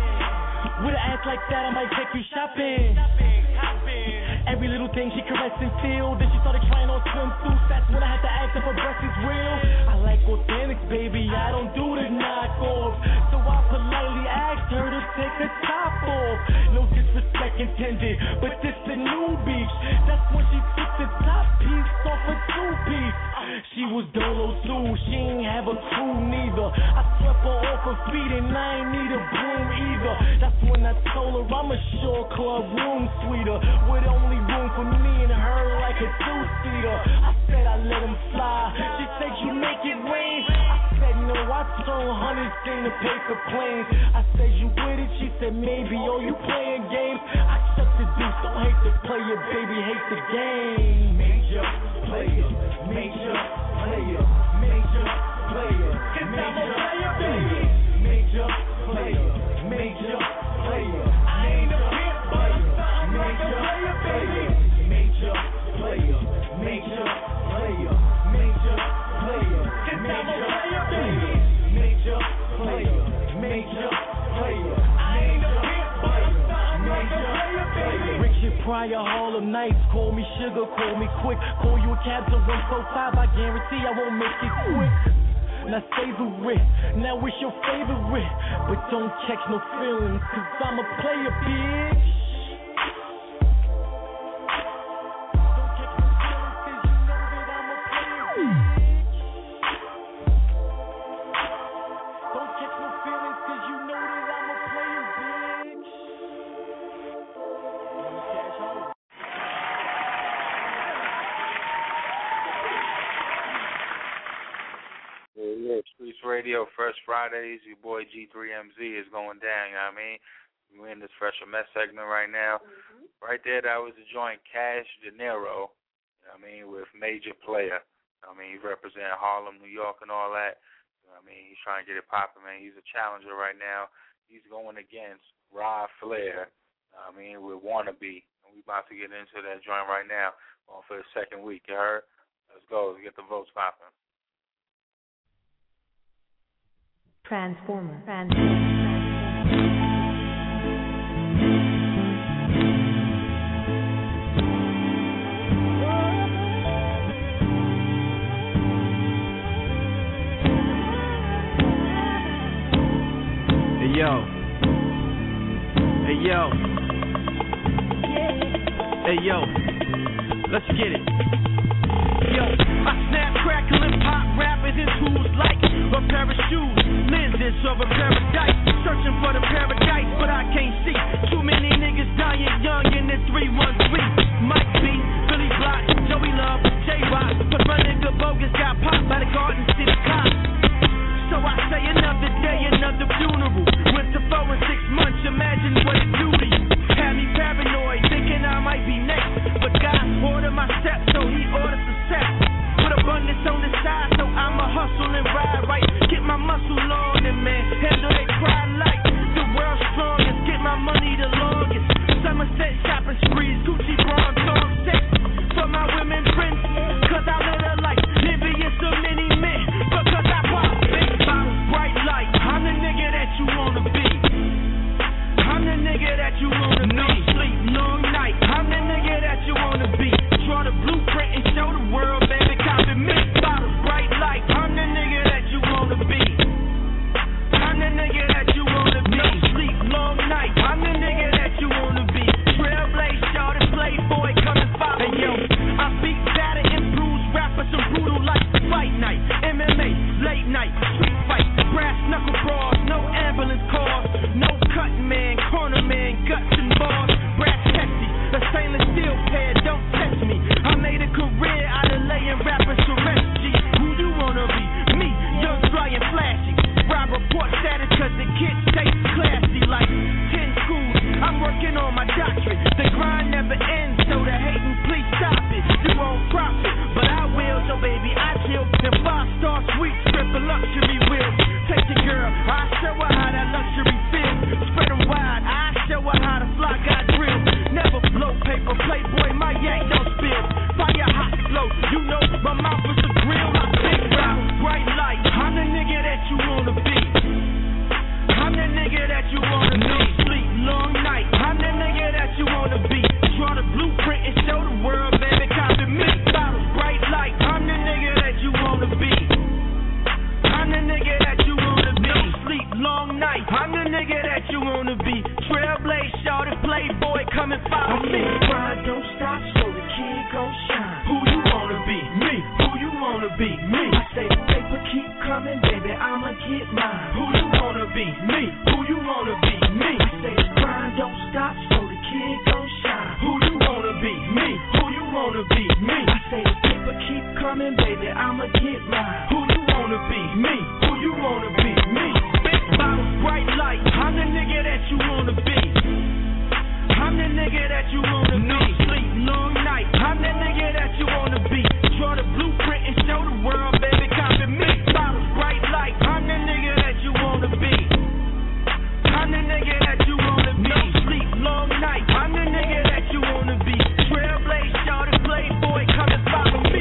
With an ass like that, I might take you shopping. Every little thing she caress and feel. Then she started trying on swimsuits. That's when I had to ask if her breast is real. I like authentics, baby, I don't do the knockoff. So I politely asked her to take her top off. No disrespect intended, but this the new beach. That's when she took the top piece off a two-piece. She was dolo too, she ain't have a crew neither. I swept her off her feet and I ain't need a broom either. That's when I told her I'm a shore club room sweeter, with only room for me and her like a two-seater. I said I let him fly, she said you make it rain. I said no, I told hundreds into paper planes. I said you with it, she said maybe, oh you playing games. I shut the deuce, don't hate the player, baby, hate the game. Major player, major player, major player, cause I'm a player, baby. Major player, major player, I ain't a pimp, but I'm major player, baby. Major player, major player, major player, cause I'm a player, baby. Major player, major player, I ain't a pimp, but I'm major player, baby. Richard Pryor, Harlem Nights, call me sugar, call me quick. Call you a cab to 145, I guarantee I won't make it quick. Now savor it, now it's your favorite, but don't catch no feelings, cause I'm a player, bitch. Don't catch no feelings, cause you know that I'm a player, bitch. Don't catch no feelings, cause you know that I'm a player, bitch. Yeah, Streets Radio, Fresh Fridays. Your boy G3MZ is going down, you know what I mean? We're in this Fresh Mess segment right now. Right there, that was the joint Cash De Niro, you know what I mean, with Major Player. You know what I mean, he represents Harlem, New York, and all that. You know what I mean, he's trying to get it popping, man. He's a challenger right now. He's going against Rod Flair, you know what I mean, with Wannabe. And we about to get into that joint right now, going for the second week, you heard? Let's go. Let's get the votes popping. Transformer. yo. Hey yo. Hey yo. Let's get it. Yo, I snap, crackle, and pop rappers in tools like a pair of shoes, lenses of a paradise. Searching for the paradise, but I can't see. Too many niggas dying young in the 313. Mike B, Billy Block, Joey Love, J-Rock. But my nigga Bogus got popped by the Garden City cops. So I say another day, another funeral. Went to 4 and 6 months, imagine what it do to you. Had me paranoid, thinking I might be next. But God ordered my steps, so he ordered success. Put abundance on the side, so I'ma hustle and ride right. Get my muscle on and man, handle they cry like the world's strongest. Get my money the longest. Somerset shopping sprees, Gucci bronze dog sex. For my women friends, cause I live a life envious of many men. Because I pop big bottles, bright light. I'm the nigga that you wanna be. I'm the nigga that you wanna be. No sleep, long night. I'm the nigga that you wanna be. Draw the blueprint and show the world, baby, copy me. Bottles, bright light. I'm the nigga that you wanna be. I'm the nigga that you wanna be. No sleep, long night. I'm the nigga that you wanna be. Trailblaze, shorty, playboy, come and follow me. Hey yo, I beat batter and bruise rappers and brutal like fight night. MMA, late night, street fight. Brass knuckle brawls, no ambulance calls. No cut man, corner man, guts and balls. Brass testy, a stainless steel pair, don't test me. I made a career out of laying rappers to rest. G, who you wanna be? Me, young, fly and flashy. Rob report status cause the kids stay classy like 10 schools. I'm working on my doctorate. The grind never ends, so the hating, please stop it. You won't profit, but I will, so baby, I chill. And 5-star suite, strip a luxury wheel. Take the girl, I show her how that luxury feels. Spread them wide, I show her how the fly got drilled. Never blow paper, playboy, my yank don't spill. Fire hot flow, you know my mouth is a grill. I'm big round, bright light. I'm the nigga that you wanna be. I'm the nigga that you wanna be. No sleep, long night. I'm the nigga that you wanna be. Draw the blueprint and show the world, baby, copy me. Bottles, bright light. I'm the nigga that you wanna be. I'm the nigga that you wanna be. No sleep, long night. I'm the nigga that you wanna be. Trailblaze, shorty, playboy, come and follow me. Grind don't stop, so the kid gon' shine. Who you wanna be? Me. Who you wanna be? Me. I say the paper keep coming, baby, I'ma get mine. Who you wanna be? Me. Who you wanna be? Me. I say the grind don't stop, so the kid gon' shine. Who you wanna be? Me. Who you wanna be? Me. I say the paper keep coming, baby, I'ma get mine. Who you wanna be? Me. Who you wanna be? Me. Big bottles, bright light. I'm the nigga that you wanna be. I'm the nigga that you wanna be. No sleep, long night. I'm the nigga that you wanna be. Draw the blueprint and show the world, baby, copy me. Bottles, bright light. I'm the nigga that you wanna be. I'm the nigga that you wanna be. No sleep, long night. I'm the nigga that you wanna be. Trailblaze, shorty, playboy, come and follow me.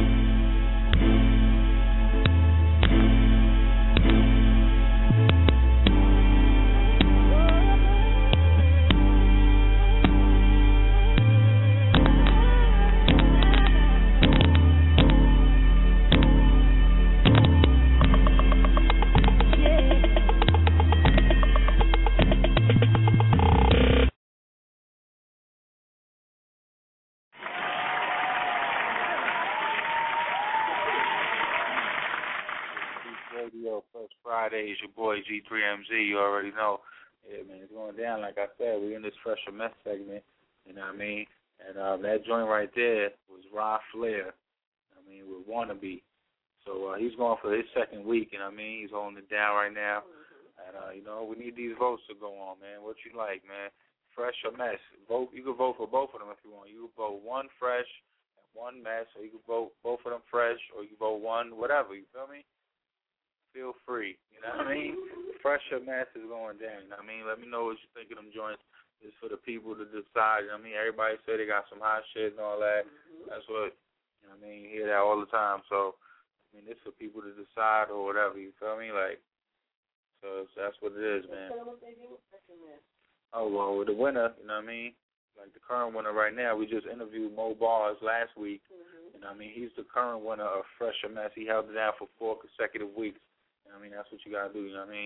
First Friday is your boy G3MZ. You already know. Yeah, man, it's going down. Like I said, we're in this Fresher Mess segment. You know what I mean? And that joint right there was Rod Flair. With Wannabe. So he's going for his second week. You know what I mean? He's holding it down right now. And we need these votes to go on, man. What you like, man? Fresh or Mess? Vote. You can vote for both of them if you want. You can vote one Fresh and one Mess, or you can vote both of them Fresh, or you can vote one whatever. You feel me? Feel free. You know what I mean? Fresh or Mess is going down. You know what I mean? Let me know what you think of them joints. It's for the people to decide. You know what I mean? Everybody say they got some hot shit and all that. That's what, you know what I mean? You hear that all the time. So, it's for people to decide or whatever. You feel me? So that's what it is, man. Oh, well, with the winner, you know what I mean? Like the current winner right now, we just interviewed Mo Bars last week. You know what I mean? He's the current winner of Fresh or Mess. He held it down for 4 consecutive weeks. You know what I mean? That's what you got to do, you know what I mean?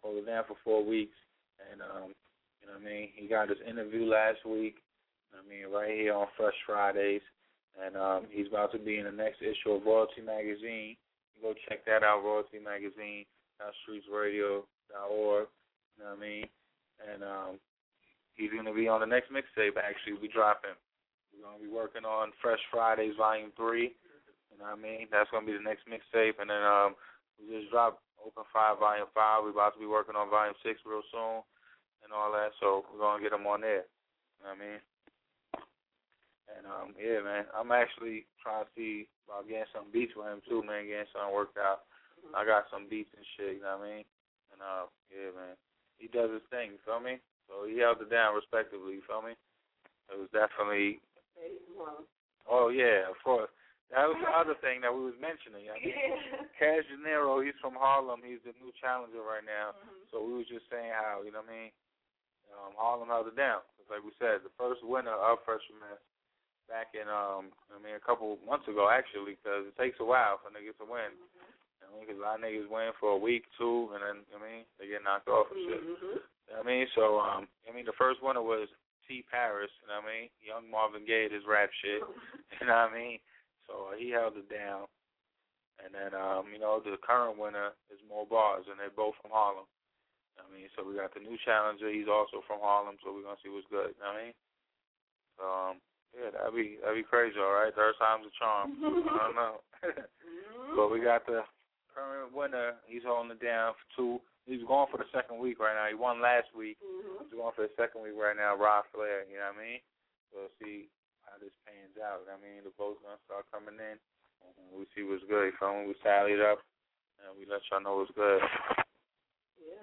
hold it down for 4 weeks. And, you know what I mean, he got his interview last week, you know what I mean, right here on Fresh Fridays. And he's about to be in the next issue of Royalty Magazine. You go check that out, Royalty Magazine, streetsradio.org, you know what I mean? And he's going to be on the next mixtape, actually, we dropping. We're going to be working on Fresh Fridays Volume 3, you know what I mean? That's going to be the next mixtape. And then we just dropped Open 5 Volume 5. We're about to be working on Volume 6 real soon and all that, so we're going to get him on there, you know what I mean? And, yeah, man, I'm actually trying to see about getting some beats with him, too, man, getting something worked out. I got some beats and shit, you know what I mean? And, yeah, man, he does his thing, you feel me? So he held it down respectively, you feel me? It was definitely, oh, yeah, of course. That was the other thing that we was mentioning. I mean, Cash De Niro, he's from Harlem. He's the new challenger right now. So we was just saying how, you know what I mean, Harlem held it down. Like we said, the first winner of Freshman back in, a couple months ago, actually, because it takes a while for niggas to win. I mean, because a lot of niggas win for a week, 2, and then, they get knocked off and shit. You know what I mean? So, the first winner was T. Paris, you know what I mean? Young Marvin Gaye, his rap shit, you know what I mean? So he held it down. And then, the current winner is Mo Bars, and they're both from Harlem. You know what I mean? So we got the new challenger. He's also from Harlem, so we're going to see what's good. You know what I mean? So, yeah, that'd be crazy, all right? Third time's a charm. I don't know. But we got the current winner. He's holding it down for 2. He's going for the second week right now. He won last week. He's going for the second week right now, Rod Flair, you know what I mean? So we'll see how this pans out. I mean, the votes going to start coming in. And we see what's good. You feel me? We tally it up, and we let y'all know what's good. Yeah.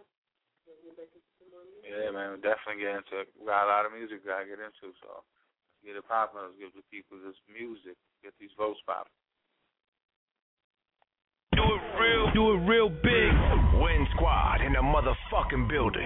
Yeah, man, we definitely get into it. We got a lot of music we got to get into, so let's get it popping. Let's give the people this music. Get these votes popping. Do it real big. Win Squad in the motherfucking building.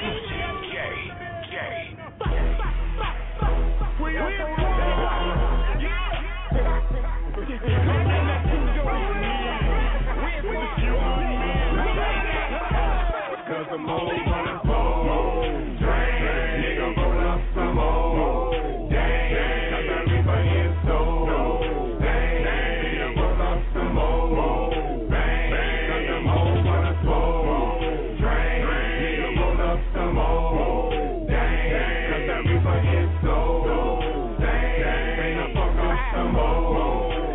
Cause the more gonna fall, nigga roll up some more. Cause the reaper is so. Nigga roll up some more. Cause the more gonna fall, nigga roll up some more. Cause the reaper is so. Ain't a fuck up some more.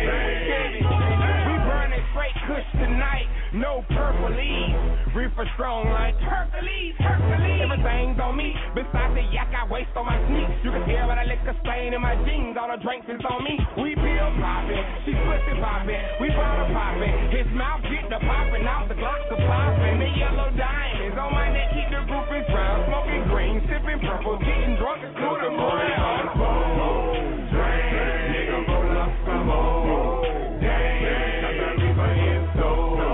We burning straight kush tonight, no purple leaves. Reefer strong like Hercules. Everything's on me. Besides the yak I waste on my sneaks. You can tell by the liquor stain in my jeans. All the drinks is on me. We pill poppin', she pussy poppin'. We bottle poppin'. His mouth get the poppin' out. The Glocks are poppin'. The yellow diamonds on my neck keep the groupies round. Smoking green, sipping purple, getting drunk and through the morning. Nigga roll up some more. Cause the reaper is so.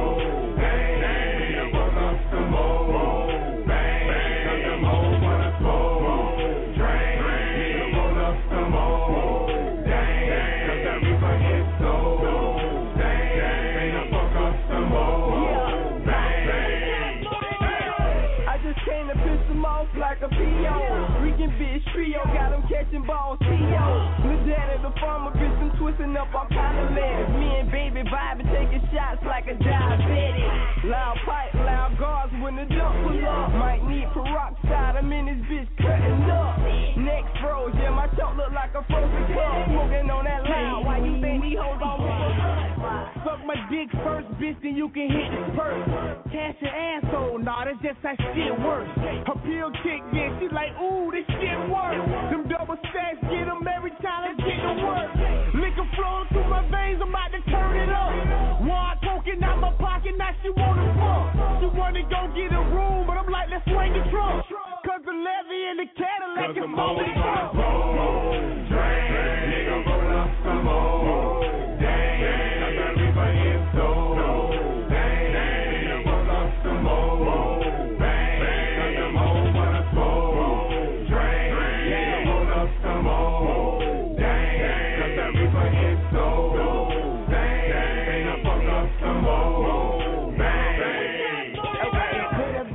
Like a P.O. Freaking bitch trio, got them catching balls, T.O. Lil' daddy, the farmer, bitch, them twisting up all kind of letters. Me and baby vibing, taking shots like a diabetic. Loud pipe, loud guards when the dump pull up. Might need peroxide, I'm in this bitch cutting up. Neck froze, yeah, my choke look like a frozen cup. Smoking on that loud, why you think these hoes on me? Fuck my dick first, bitch, then you can hit this purse. Cash your asshole, nah, that's just how shit works. Her pill kick, yeah, she like, ooh, this shit works. Them double stacks, get them every time I get to work. Liquor flowing through my veins, I'm about to turn it up. Wad poking out my pocket, now she wanna fuck. She wanna go get a room, but I'm like, let's swing the trunk. Cause the levy and the Cadillac is moving up. Nigga, roll up some more. Cause the reaper is so. Nigga, roll up some more.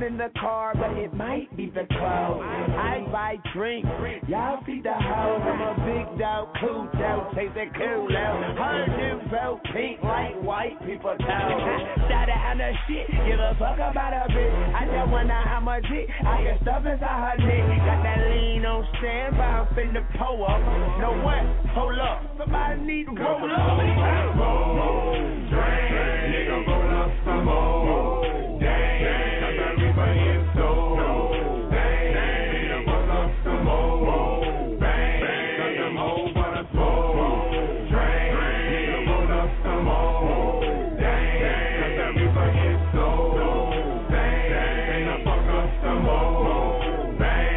in the car, but it might be the clothes. I buy drinks, y'all see the hoes. I'm a big dog, cool dog, take that cool out. Her new vote pink like white people toes. Shout out on the shit, give a fuck about a bitch. I just wonder how much it I can stuff inside her neck. Got that lean on standby, I'm finna pull up. Know what? Hold up, somebody need to roll up. Roll, drink, nigga, roll up some more. Dang, cause everybody is so. Dang, nigga, roll up some more. Bang, cause them hoes wanna smoke. Drink, nigga, roll up some more. Dang, cause everybody is so. Dang, nigga, fuck up some more. Bang,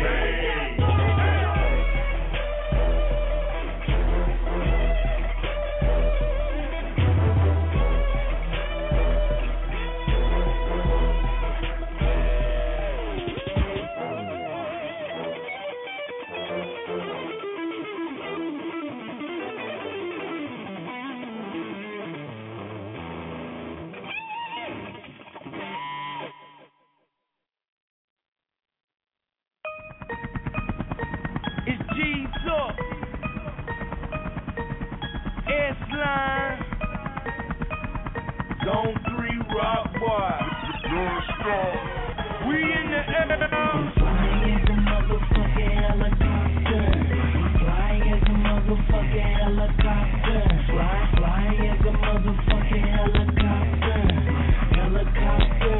It's G's up. S-Line. Zone 3 Rock Boy. We in the air. I'm flying as a motherfucking helicopter. Flying as a motherfucking helicopter. Flying as a motherfucking helicopter. Helicopter.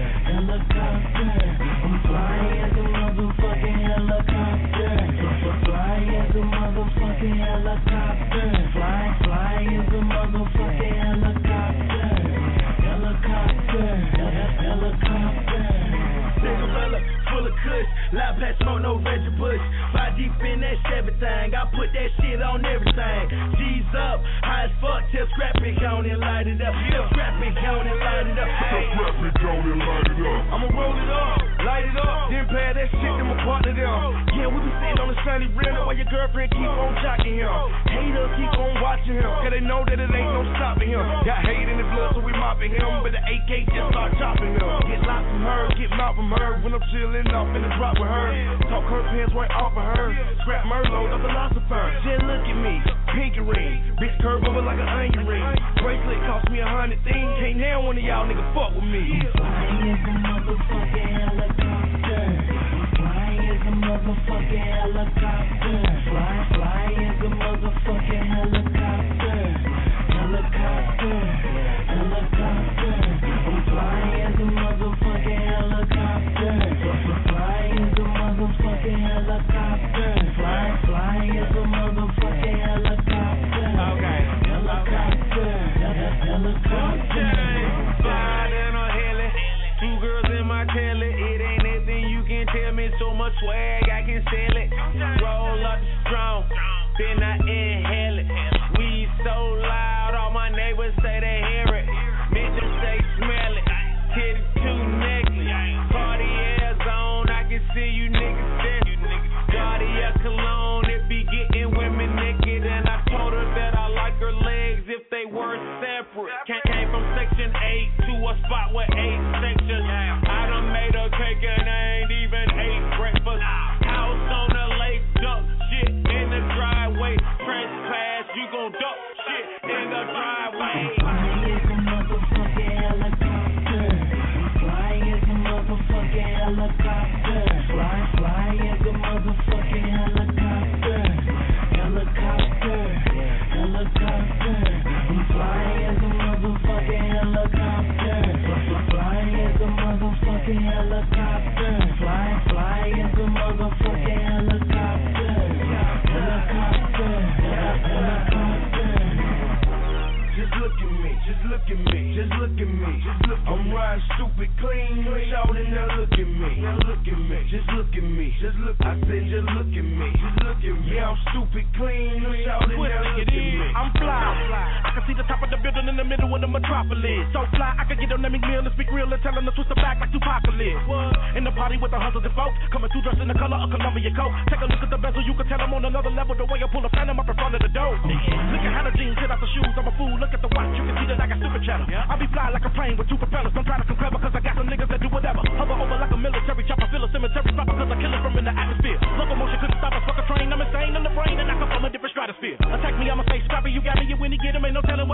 I'm flying as a motherfucking helicopter. Flying as a motherfucking helicopter. Flying as a motherfucking helicopter. Helicopter. Cinderella, full of kush. Loud black smoke, no Reggie Bush. Body deep in that Chevy thing. I put that shit on everything. G's up, high as fuck. Till scrap it, go and light it up. Till scrap it, go and light it up. I'ma roll it up, light it up. Then pair that shit to my partner them. Yeah, we be sitting on the sunny river while your girlfriend keep on jocking him. Haters keep on watching him, cause they know that it ain't no stopping him. Got hate in his blood, so we mopping him. But the AK just start chopping him. Get lots from her, get mouth from her. When I'm chilling off in the drop with her. Talk her pants right off of her. Scrap Merlot, the philosopher. Just look at me, pinky ring. Bitch curve over like an onion ring. Bracelet cost me 100 things. Can't have one of y'all nigga fuck with me. Flying as a motherfucking helicopter. Flying as a motherfucking helicopter. Flying as a motherfucking helicopter. Helicopter. I'm flying as a motherfucking helicopter. Flying as a motherfucking helicopter. Flying as a motherfucking helicopter. Okay. Helicopter. Flying in a heli. 2 girls in my telly. It ain't anything you can tell me. So much swag I can sell it. Roll up strong. Then I inhale it. We so loud, all my neighbors say they hear it. Bitches say smell it. Titty too necklace. Cartier zone, I can see you niggas dead. Cartier cologne, it be getting women naked. And I told her that I like her legs if they were separate. Came from section 8 to a spot with 8 sections. I done made a cake and I ain't even ate breakfast. House on the lake, duck shit in the driveway. Trespass, you gon' duck shit in the driveway. Flying as a motherfucking helicopter. Flying as a motherfucking helicopter. Flying as a motherfucking helicopter. Helicopter. I'm flying as a motherfucking helicopter. Flying as a motherfucking helicopter. Flying as a motherfucking helicopter. Helicopter. Just look at me, just look at me, just look at me. I'm riding stupid clean, shouting now look at me, now look at me, just look at me, just look. I said just look at me, just look at me. Yeah, I'm stupid clean, shouting now look at me. I'm fly, I can see the top of the building in the middle of the metropolis. So fly, I can get on that McMill and speak real and tell them to twist the back like Tupacalypse. In the party with the hustlers and folks, coming through dressed in the color of Columbia coat. Take a look at the bezel, you can tell I'm on another level. The way I pull a phantom up in front of the door. Look at how the jeans hit out the shoes, I'm a fool. Look at the watch, you can see that I got super chatter. I be fly like a plane with 2 propellers. Don't try to come clever, cause I got some niggas that do whatever. Hover over like a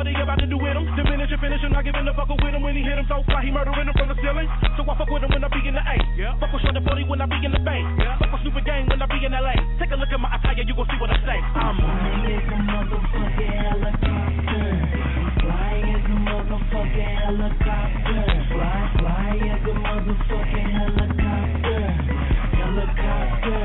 what he about to do with him. Diminish and finish him, not giving a fuck with him when he hit him. So fly, he murdering him from the ceiling. So I fuck with him when I be in the A. Fuck with Short and 40 when I be in the Bay. Fuck with Stupid Gang when I be in LA. Take a look at my attire, you gon' see what I say. I'm like a motherfucking helicopter. Flying as a motherfucking helicopter. Fly as a motherfucking helicopter. Helicopter.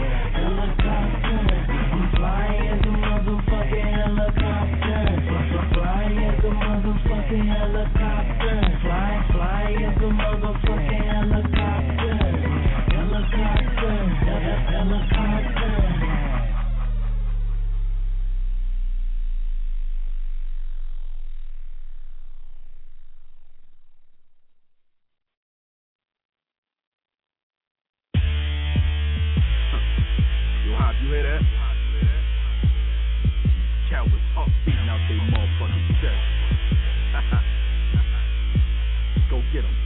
I'm flying as a motherfucking helicopter. Fly as a motherfucking helicopter. Fly as a motherfucking helicopter. Helicopter. You hear that? Cowards up beating out they motherfucking chest. Go get them.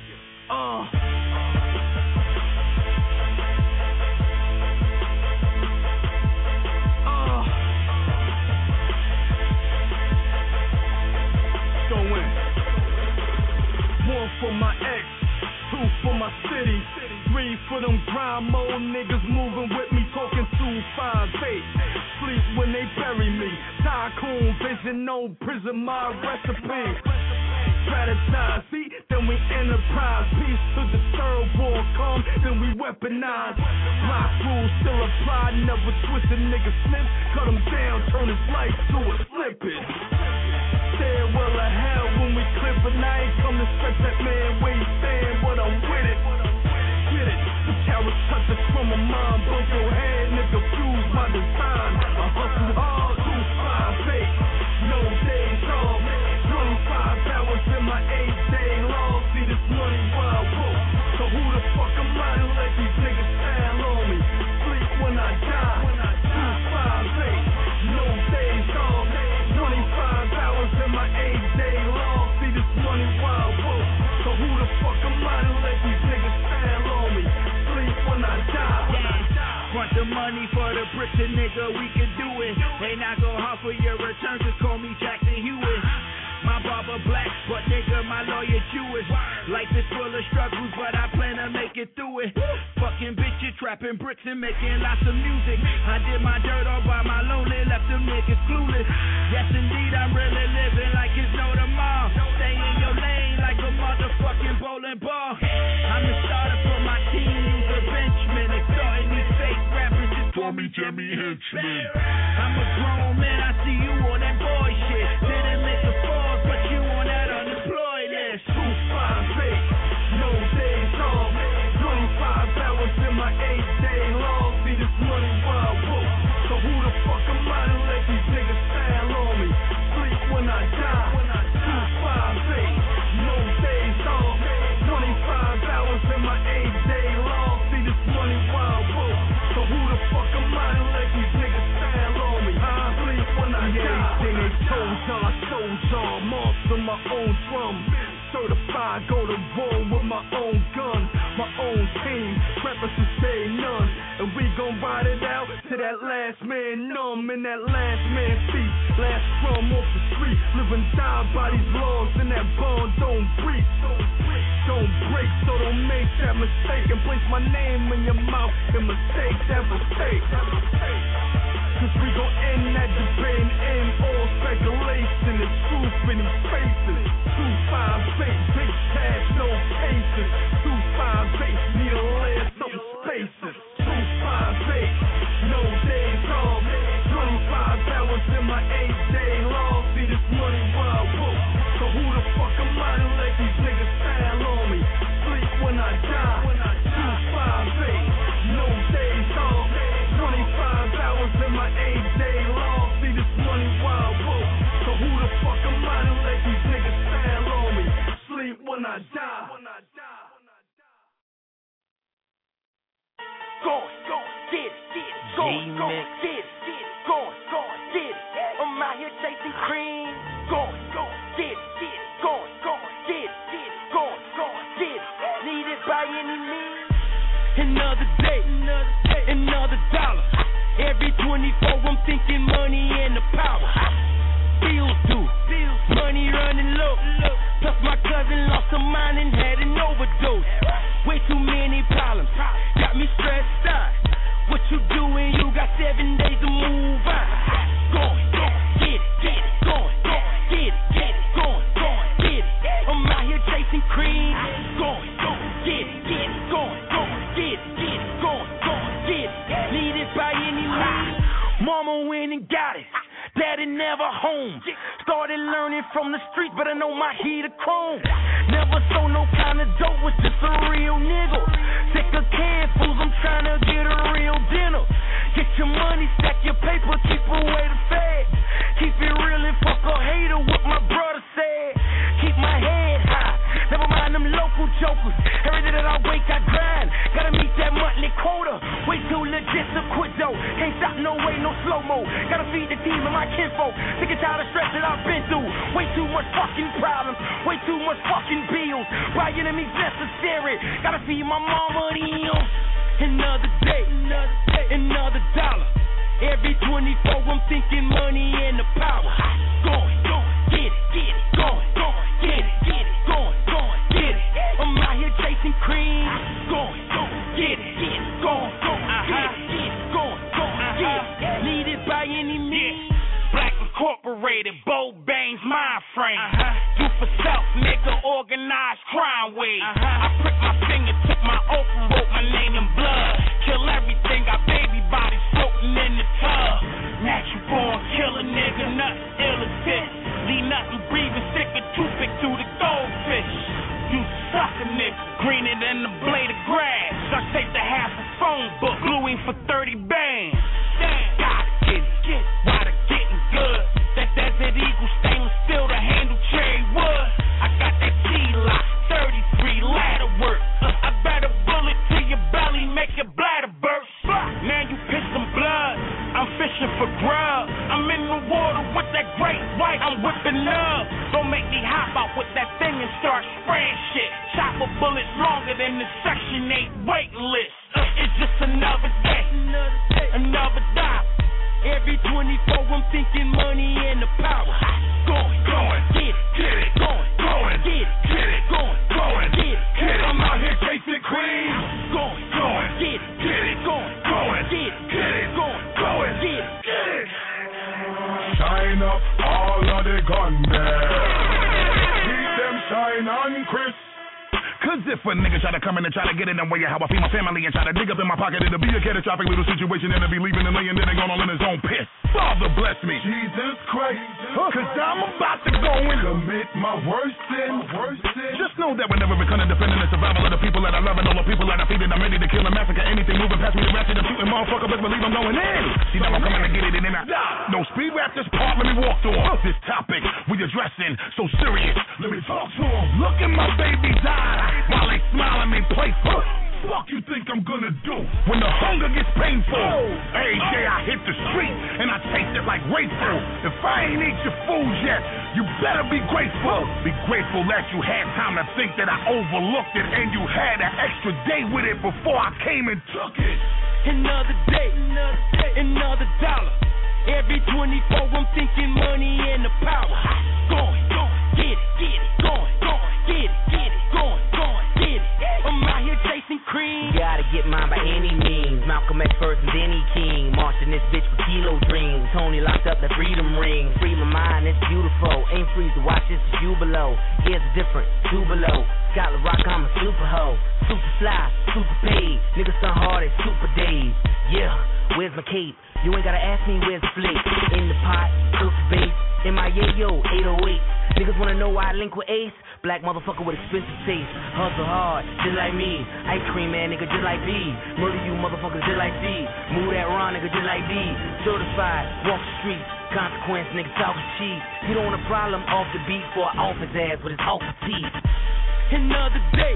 Go in. One for my ex, two for my city. 3 for them grind mode niggas moving with me, talking 258. Sleep when they bury me. Tycoon vision, no prison, my recipe. Strategize, see, then we enterprise. Peace to the third war come, then we weaponize. Block rules still apply, never twist a nigga slip. Cut him down, turn his life to a slippage. Stairwell of hell when we clip a night. Come to stretch that man where he stand, but I'm with it. The carrot touches from my mind, bump your head, nigga, fuse my design. I hustle hard, 258, no days off. 25 hours in my 8-day long. See this money wild, whoa. So who the fuck am I to let these niggas stand on me? Sleep when I die. 258, no days off. 25 hours in my 8-day long. See this money wild, whoa. So who the fuck am I to let these niggas stand on me? When I die. Want the money for the bricks, and nigga, we can do it. They not go hard for your return, just call me Jackson Hewitt. My barber black, but nigga, my lawyer Jewish. Life is full of struggles, but I plan to make it through it. Fucking bitches, trapping bricks and making lots of music. I did my dirt all by my lonely, left them niggas clueless. Yes, indeed, I'm really living like it's no tomorrow. Stay in your lane like a motherfucking bowling ball. I'm the starter for my team, use a benchman. Extorting these fake rappers, just call me Jimmy Henchman. I'm a grown man, I see you on that boy shit. Didn't make the falls, but you on that unemployed list. 258, no days off. 25 hours in my 8-day long. See this money wild, whoa. So who the fuck am I to let these niggas stand on me? Sleep when I die. 258, no days off. 25 hours in my 8-day long. See this money wild, whoa. So who the fuck am I to let these niggas stand on me? Sleep when I die. Everything they told y'all, I told y'all. Monster my own drum. Certified, go to war with my own gun. My own team, preppers to say none. And we gon' ride it out to that last man numb in that last man feet. Last from off the street, live and die by these laws. And that bond don't break, don't break, so don't make that mistake. And place my name in your mouth and mistake that mistake. Cause we gon' end that debate and end all speculation. It's truth in these faces. 258, big cash, no cases. 258, need a layer, some spaces. 258, no days off. 25 hours in my 8-day long. See this money wild, whoa. So who the fuck am I to let these niggas stand on me? Sleep when I die. 258, no days off. 25 hours in my 8-day long. See this money wild, whoa. So who the fuck am I to let these niggas stand on me? Sleep when I die. Did it, going, did it, going, did it. I'm out here chasing cream, going, did it, going, did it, going, did it. Need it by any means. Another day, another dollar. Every 24, I'm thinking money and the power. bills due. Money running low. Plus my cousin lost her mind and had an overdose. Way too many problems, got me stressed out. What you doing? You got 7 days to move on. Going, get it, going, get it, going, get it. I'm out here chasing cream. Going, get it, going, get it, going, get it. Need it by any means. Mama went and got it. Daddy never home. Started learning from the street, but I know my heater chrome. Never sold no kind of dope, was just a real nigga. Sick of canned fools, I'm trying to get a real dinner. Get your money, stack your paper, keep away the feds. Keep it real and fuck a hater, what my brother said. Keep my head high, never mind them local jokers. Every day that I wake, I grind. Gotta meet that monthly quota. Way too legit to quit though. Can't stop, no way, no slow-mo. Gotta feed the team and my kinfolk. Sick and tired of stress that I've been through. Way too much fucking problems. Way too much fucking bills. By enemies necessary. Gotta feed my mama them. Another day, another dollar. Every 24 I'm thinking money and the power. Going, get it, going, get it, going, get it. I'm out here chasing cream. Going, get it, going, get it, going, get it. Need it by any means. Black Incorporated, Bo Baines, mind frame. Do for self, nigga, organized crime wave. I pricked my finger, took my oath and wrote my name in blood. Kill everything, got baby bodies floating in the tub. Natural born killer, nigga, nothing ill as this. Leave nothing breathing, stick a toothpick through the goldfish. You sucker, nigga, greener than the blade of grass. I take the half a phone book, gluing for 30 bands. Damn, gotta get it, water getting good. That Desert Eagle stainless steel to handle cherry wood. I got that T-lock, 33 ladder work. I bet a bullet to your belly, make your bladder burst. Now you piss some blood, I'm fishing for grub. I'm in the water with that great white, I'm whipping up. Don't make me hop out with that thing and start spraying shit. Chopper bullets longer than the Section 8 wait list. It's just another day, another dollar. Every 24 I'm thinking money and the power. Going, get it, going, get it, going, get it. I'm out here chasing cream. Going, get it, going, get it, going, get it. Shine up all of the gun there. Keep them shine on, Chris. Cause if a nigga try to come in and try to get in the way of how I feed my family and try to dig up in my pocket, it'll be a catastrophic little situation and it'll be leaving the lane and then they gonna learn his own piss. Father bless me, Jesus Christ, cause I'm about to go and commit my worst sin. Just know that whenever it comes to defending the survival of the people that I love and all the people that I feed, I'm ready to kill and massacre anything moving past me. The ratchet, I'm shooting motherfucker, best believe I'm going in. See now I'm coming to get it and then I no speed rap this part, let me walk through this topic we addressing so serious. Let me talk to him. Look at my baby's eyes while they smile at me playful. Fuck you think I'm gonna do when the hunger gets painful? Every day I hit the street and I taste it like grateful. If I ain't eat your food yet, you better be grateful. Be grateful that you had time to think that I overlooked it and you had an extra day with it before I came and took it. Another day, another dollar. Every 24 I'm thinking money and the power. Going, get it, going, get it, going, get it. I'm out here chasing cream. Gotta get mine by any means. Malcolm X first and then he king. Marching this bitch with kilo dreams. Tony locked up the freedom ring. Free my mind, it's beautiful. Ain't free to watch, it's you below. Here's a different, two below. Scotland Rock, I'm a super hoe. Super fly, super paid. Niggas done hard as super days. Yeah, where's my cape? You ain't gotta ask me where's the flake. In the pot, cook bait. In my yayo, 808. Niggas wanna know why I link with Ace? Black motherfucker with expensive taste. Hustle hard, just like me. Ice cream man, nigga, just like B. Murder you motherfuckers just like C. Move that Ron, nigga, just like D. Certified, walk the streets. Consequence, nigga, talking cheap. You don't want a problem off the beat for off his ass with his awful teeth. Another day,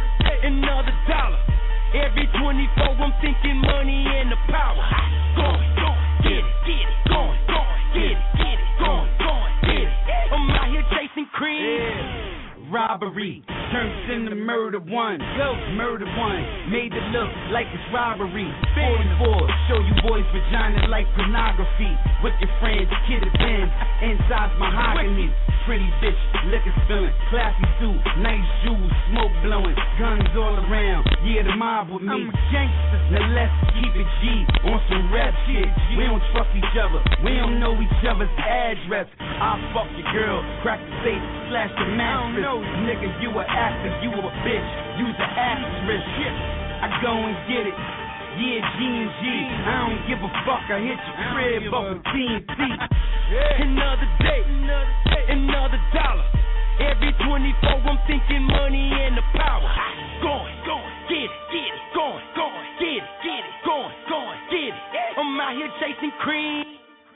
another dollar. Every 24 I'm thinking money and the power. Going, get it, going, get it, going, get it. I'm out here chasing cream. robbery. Turned into murder one. Go. Murder one. Made it look like it's robbery. 44. Show you boys vagina like pornography. With your friends, kid it bends. Inside mahogany. Pretty bitch, liquor spilling. Classy suit, nice jewels, smoke blowing. Guns all around. Yeah, the mob with me. I'm a gangster. Now let's keep it G on some rap shit. We don't trust each other. We don't know each other's address. I'll fuck your girl, crack the safe, slash the mattress. Nigga, you a actor, you a bitch, you's an actress. I go and get it. Yeah, G&G, I don't give a fuck, I hit your crib up with TNT. Another day, another dollar. Every 24 I'm thinking money and the power. Going, get it, going, get it, going, get it. I'm out here chasing cream.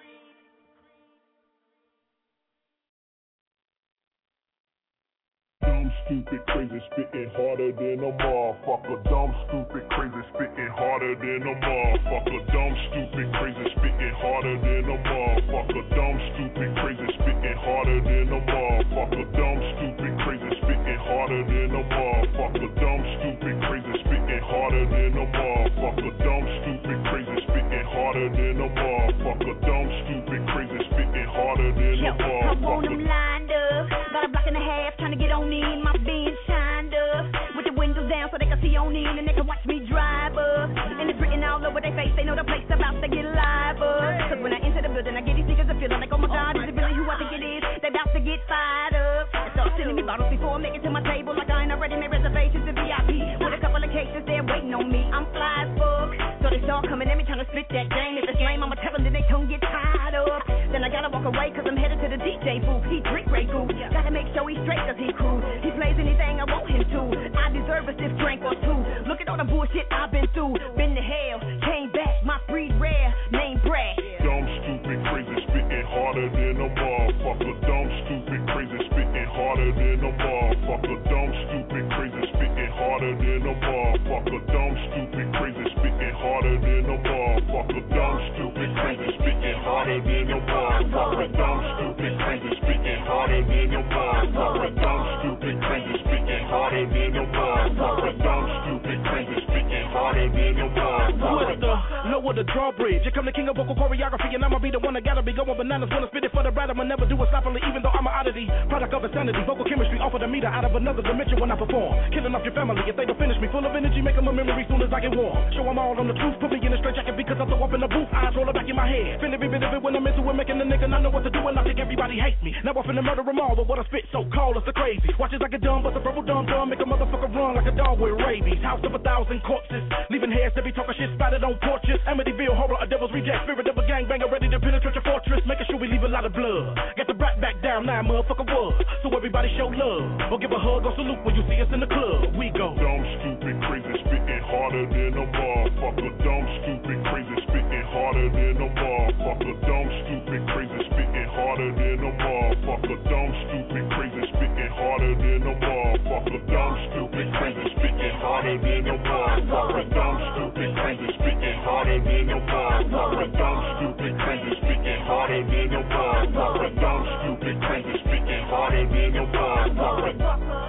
Dumb, stupid, crazy, spitting harder than a motherfucker. Dumb, stupid, crazy, spitting harder than a motherfucker. Dumb, stupid, crazy, spitting harder than a motherfucker. Dumb, stupid, crazy, spitting harder than a motherfucker. Dumb, stupid, crazy, spitting harder than a motherfucker. Dumb, stupid, crazy, spitting harder than a motherfucker. Dumb, stupid, crazy, spitting harder than a motherfucker. Dumb, stupid, crazy, spitting harder than a motherfucker. I want them lined up, about a block and a half, trying to get on in. My Benz shined up, with the windows down so they can see on in and they can watch me drive up. And it's written all over their face, they know the place about to get live up. Cause when I enter the building, I get these niggas a feeling like, oh my God, is it really who I think it is? They about to get fired up. They start sending me bottles before I make it to my table, like I ain't already made reservations to VIP. With a couple of cases, they're waiting on me. I'm fly as fuck, so they start coming at me trying to spit that game. If it's lame, I'ma tell them that they tongue get tied up. Then I gotta walk away cause I'm headed to the DJ booth. He drink Grey Goose, gotta make sure he's straight cause he cool. He plays anything I want him to. I deserve a stiff drink or two. Look at all the bullshit I've been through. Been to hell, came back, my breed rare, name Brad. Dumb, stupid, crazy, spitting harder than a motherfucker. Dumb, stupid, crazy, spitting harder than a motherfucker. Dumb, stupid, crazy, spitting harder than a motherfucker. Dumb, stupid, crazy, spitting harder than a motherfucker. Dumb, stupid, crazy, spitting harder than a motherfucker. Dumb, stupid, crazy, spitting harder than a motherfucker. Dumb, stupid, crazy, spitting harder than a motherfucker. Dumb, stupid, crazy, spitting harder than a motherfucker. Lower the drawbridge. Here come the king of vocal choreography, and I'ma be the one that gotta be going bananas when I spit it for the ride. I'ma never do it sloppily, even though I'm an oddity. Product of insanity, vocal chemistry off of the meter, out of another dimension when I perform. Killing off your family if they don't finish me. Full of energy, make them a memory soon as I get warm. Show them all on the truth, put me in a straight jacket because I throw up in the booth. Eyes roll back in my head. Feel every bit of it when I'm into it, making the nigga not know what to do, and I think everybody hates me. Now I'm finna murder them all, but what I spit so cold, it's the crazy. Watch as I get dumb, but the purple dumb, make a motherfucker run like a dog with rabies. House of 1,000 corpses, leaving heads to be talking shit spattered on porches. Amityville horror, a devil's reject, spirit of a gangbanger ready to penetrate your fortress, making sure we leave a lot of blood. Get the brat back down, now motherfucker was. So everybody show love, or give a hug or salute when you see us in the club. We go. Dumb, stupid, crazy, spitting harder than a motherfucker. Dumb, stupid, crazy, spitting harder than a motherfucker. Dumb, stupid, crazy, spitting harder than a motherfucker. Dumb, stupid, crazy, spitting harder than a motherfucker. Dumb, stupid, crazy, spitting harder than a motherfucker. Dumb, stupid, crazy, spitting harder than a motherfucker. Dumb, stupid, crazy, spitting harder than a motherfucker. Dumb, stupid, crazy, spitting harder than a motherfucker.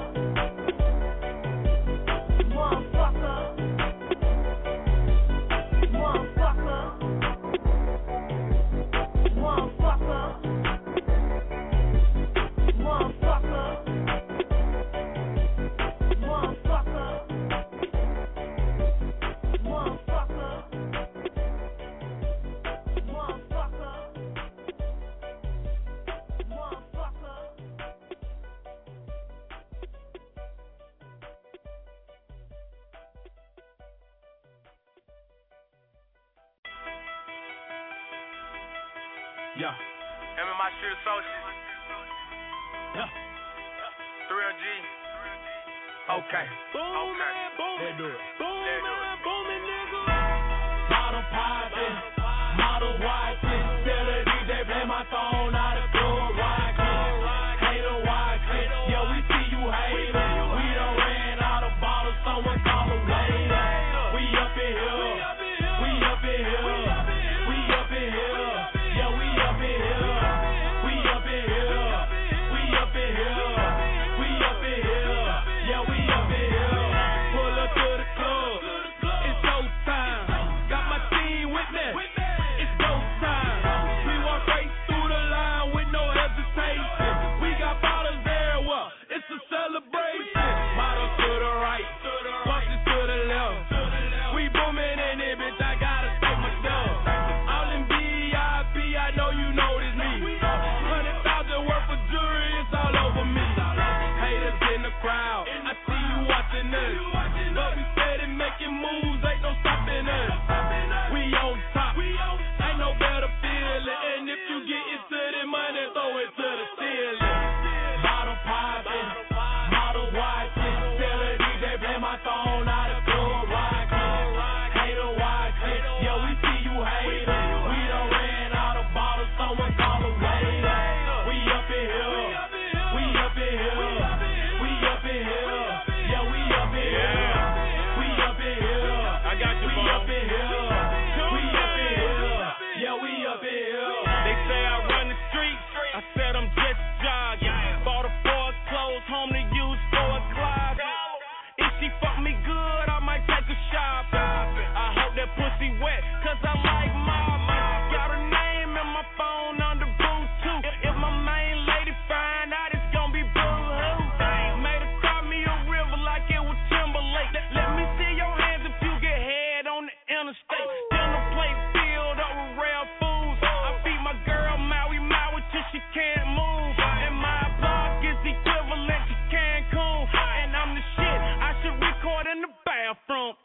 Yeah. Him and my street associates. Yeah. 3G. Okay. Boom, man, boom. Let's do it. Boom, man, booming, nigga. Bottle popping, model watching. Tell the DJ play my phone out of club rocking. Hater watching. Yo, we see you hating. We done ran out of bottles. Someone call a waiter. We up in here. We up in here. We up in here. Yeah, we up in here. We up in here. We up in here. We up in here. up in here. We up in here. Yeah, we up in here. They say I run the streets. I said I'm just jogging. Bought a Ford clothes, home to use for a closet. If she fuck me good, I might take a shopping. I hope that pussy wet, cause I like mobbing. Got her name in my phone under Bluetooth. If my main lady find out, it's gonna be boo-hoo. Made her cry me a river like it was Timberlake. Let me see your hands if you get head on the interstate. Dinner plate filled up with rare foods. I feed my girl Maui Maui till she can't move. And my block is equivalent to Cancun. And I'm the shit, I should record in the bathroom.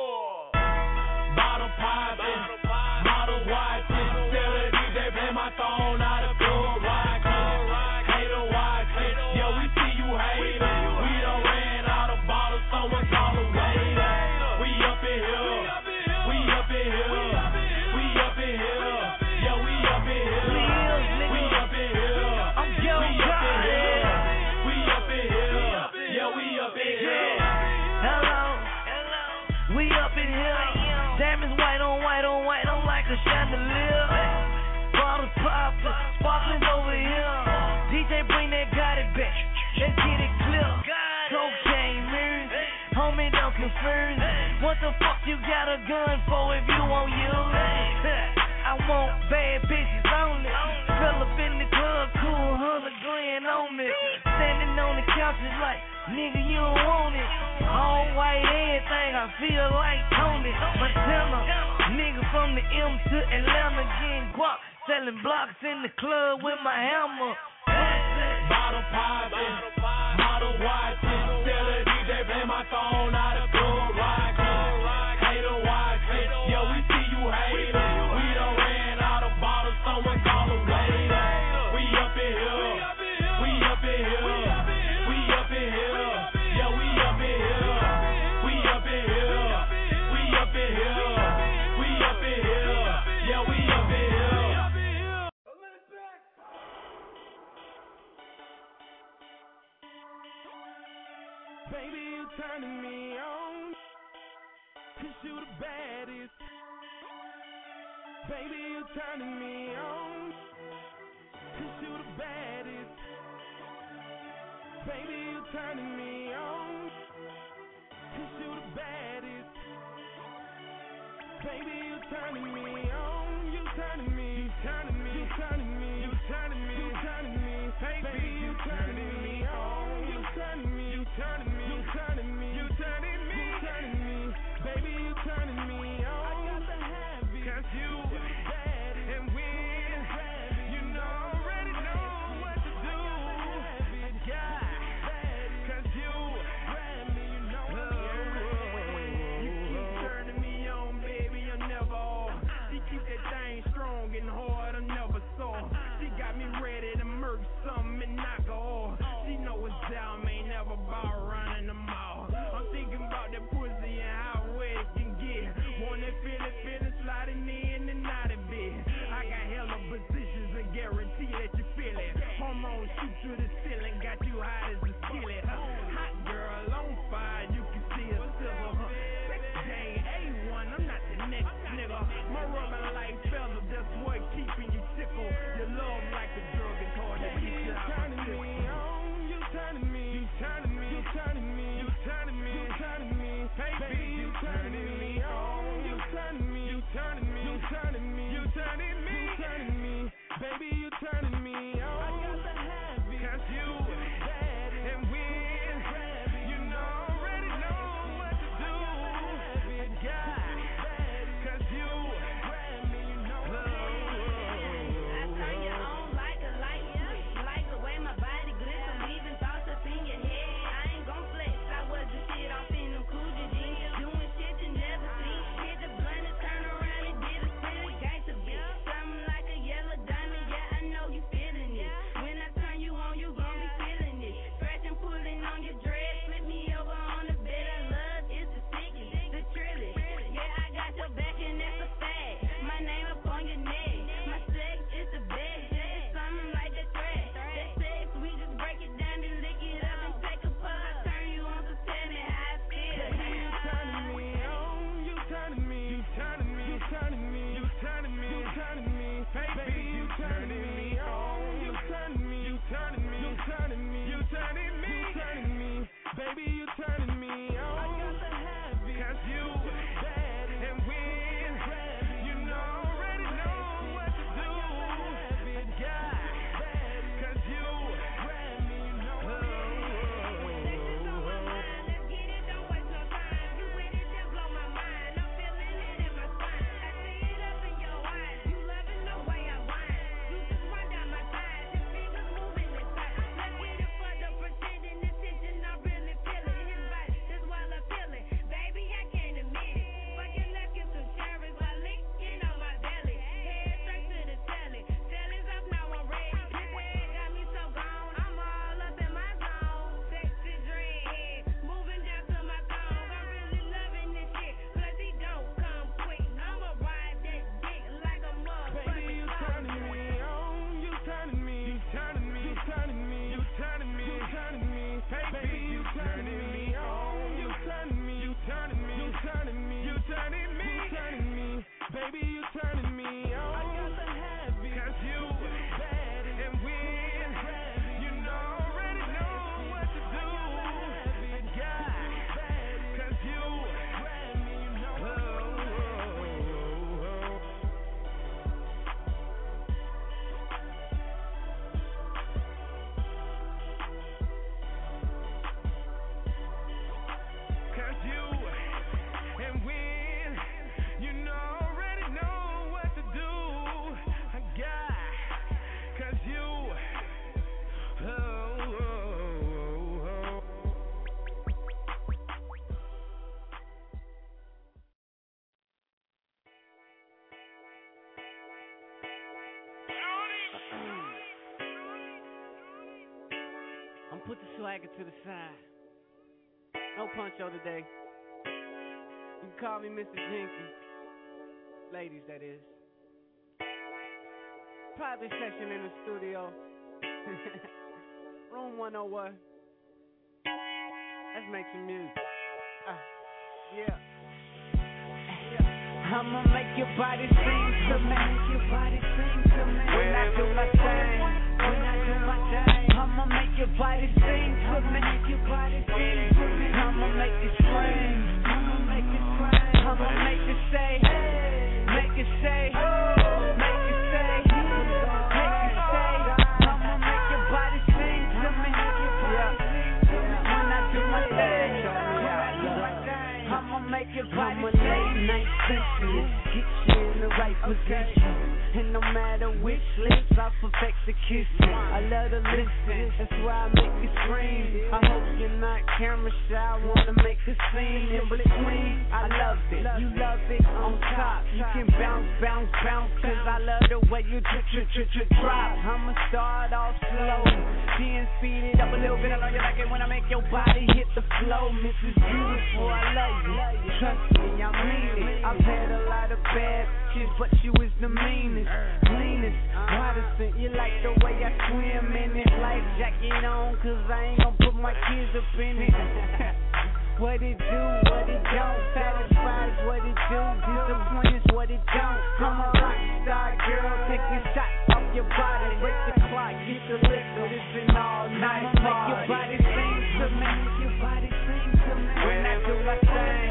Bottle poppin', model watchin', tell the DJ play my phone out of club rockin', hater watchin', yeah we see you hater, we done ran out of bottles, someone call a waiter. We up in here, we up in here, we up in here, yeah we up in here, we up in here, we up in here, we up in here, yeah we up in here. Hello, we up in here. Diamonds white on white on white on like a chandelier. Bottles poppin', sparkling's over here. DJ bring that got it back, let's get it clear. Cocaine mirrors, homie don't confuse. What the fuck you got a gun for if you won't use? I want bad bitches only. Fill up in the club, cool $100 grand on me. Standing on the couches like, nigga you don't want it. All white everything, I feel like Tony Montana. Nigga from the M to Atlanta getting guap, selling blocks in the club with my hammer. Bottle poppin', model watchin', tell the DJ play my phone out of club rockin', hater watchin', yeah we see you hater, we done ran out of bottles, someone call a waiter. We up in here, we up in here, we up in here, yeah we up in here, we up in here, we up in here, we up in here, yeah we up in here. Baby, you turning me on, 'cause you the baddest. Baby, you turning me on, 'cause you the baddest. Baby, you turning me on, 'cause you the baddest. Baby, you turning me on, you turning me, you turning me, you turning me, you turning me, you turning me. Baby, you turning me on, you turning me, you turning me, you turning me, you turning me, you turning me. Baby, you turning me on. I got to have it, 'cause you bad and when you know already know what to do. I got 'cause you grab me, you know you keep turning me on, baby, you're never off. She keep that thing strong and hard, I never saw. She got me ready to murk something and knock her off. She know it's down, ain't never about running put the swagger to the side. No Puncho today. You can call me Mr. Jenkins. Ladies, that is. Private session in the studio. Room 101. Let's make some music. Yeah. I'ma make your body sing to me. When I do my thing. I'ma make your body sing to me. I'ma make it scream. I'ma make it say. Make it say. Make it say. I'ma make your body sing to me. When I do my thing. I'ma make your body sing. I'm a late night specialist. Get you in the right position. And no matter which lips, I perfect the kissing. I love to listen, that's why I make you scream. I hope you're not camera shy, I wanna make a scene in between. I love it, you love it on top. You can bounce, cause I love the way you drop. I'ma start off slow, then speed it up a little bit. I know you like it when I make your body hit the flow. Mrs. Beautiful, I love you. Trust me, I mean it. I've had a lot of bad shit, but you is the meanest, cleanest, modest. You like the way I swim in it, life jacket on, cause I ain't gon' put my kids up in it. What it do, what it don't, satisfies what it do, disappoints what it don't. I'm a rock star girl, taking shots off your body, break the clock, get the liquor, it's an all night party. Make your body sing to me, when I do my thing,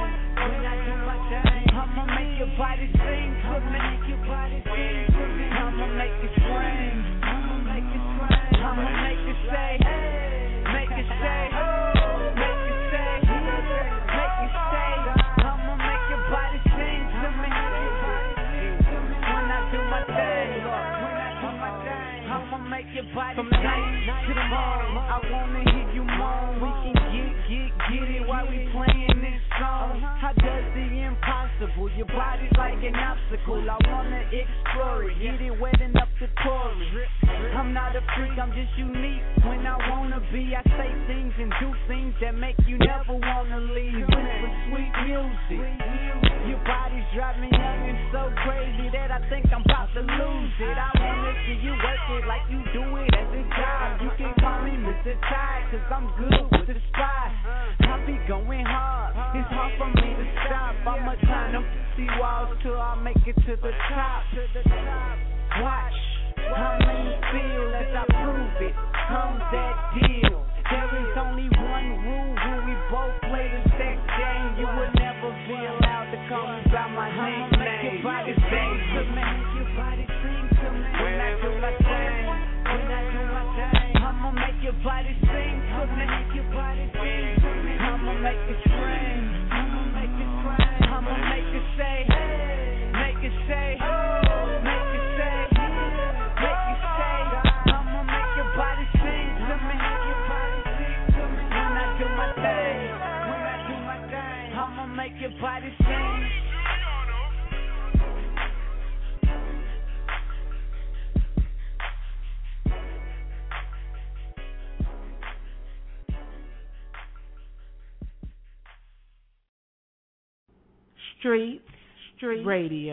I'ma make your body sing to me, I'ma make it swing, I'ma make it say, make it say, make it say, make it say, I'ma make your body sing to me, when I do my thing, I'ma make your body from night to the morning. I wanna hear you moan. We can get it while we playing this song. How does the impossible? Your body's like an obstacle. I wanna explore it, get it wet enough to pour it. I'm not a freak, I'm just unique. When I wanna be, I say things and do things that make you never wanna leave. With sweet music, your body's driving me young and so crazy that I think I'm about to lose it. I wanna see you work it like you do it as a job. You can call me Mr. Tide, cause I'm good with the spot. I be going hard, it's hard for me to stop. I'ma climb them pussy walls till I make it to the top. Watch how many feel as I prove it. Comes that deal. There is only one rule when we both play the sex game. You will never be allowed to call me by my nickname. Make your body sing to me. When I do my thing, I'ma make your body sing to me. I'ma make it scream. I'ma make it say, make it say, make it say, make it say. I'ma make your body sing to me. When I do my thing, I'ma make your body sing. Streets Radio.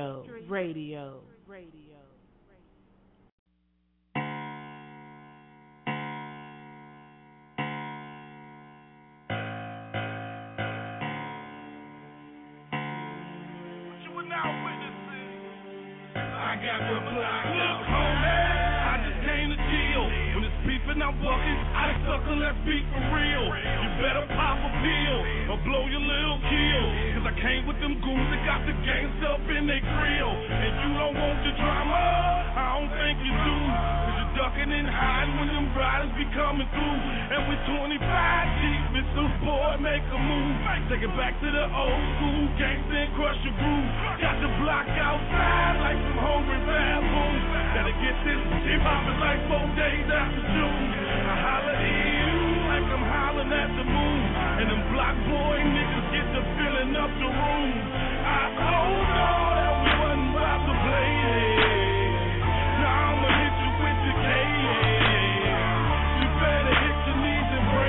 I got the block. Look, homie, I just came to chill. When it's beefing, I'm bucking. I sucker, let's beat for real. You better pop a pill or blow your little kill. Cause I came with them goons that got the gangsta up in their grill. And you don't want the drama, I don't think you do. Cause you're ducking and hiding when them riders be coming through. And with 25 deep, Mr. Boy, make a move. Take it back to the old school, gangsta and crush your groove. Got the block outside like some hungry baboons. Gotta get this shit poppin' like 4 days after June. I holler at you like I'm hollering at the moon. And them block boy niggas get the filling up the room. I told y'all that we wasn't about to play it. Now I'ma hit you with the K. You better hit your knees and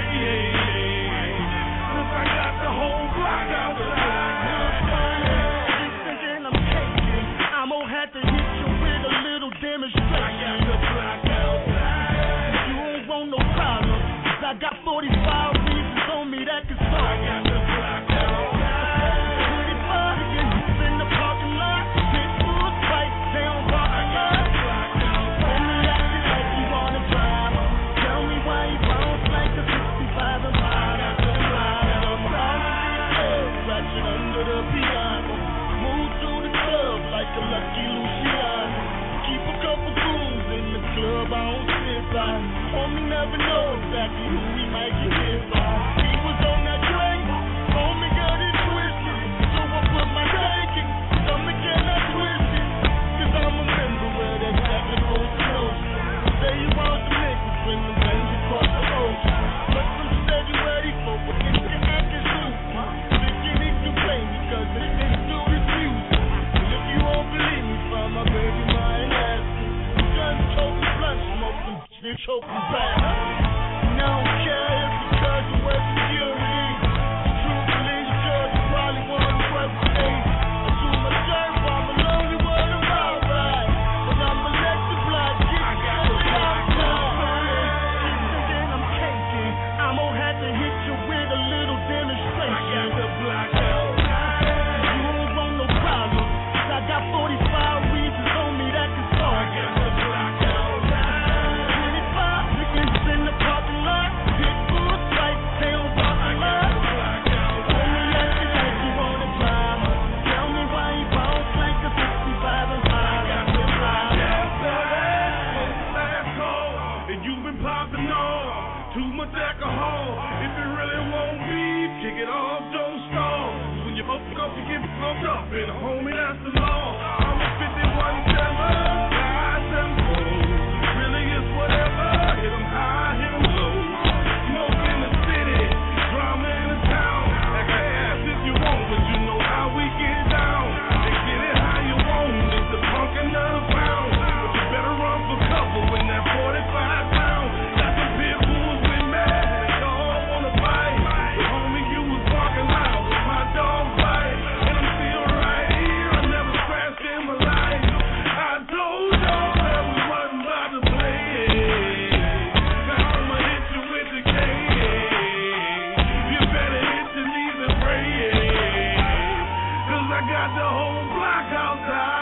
fucked up, and homie, that's the law. I'm a 51-7, guys and fools. Really is whatever. Hit 'em high, hit 'em low. Smoke in the city, drama in the town. Ask if you want, but you know how we get down. They get it how you want, it's the punk another pound. But you better run for cover when that 45 pounds. Got some pit bulls with me, they all wanna fight. But homie, you was barking loud with my dog bite. And I'm still right here, I never scratched in my life. I told y'all that we wasn't about to play it. Now I'ma hit you with the K. You better hit your knees and pray it. 'Cause I got the whole block outside.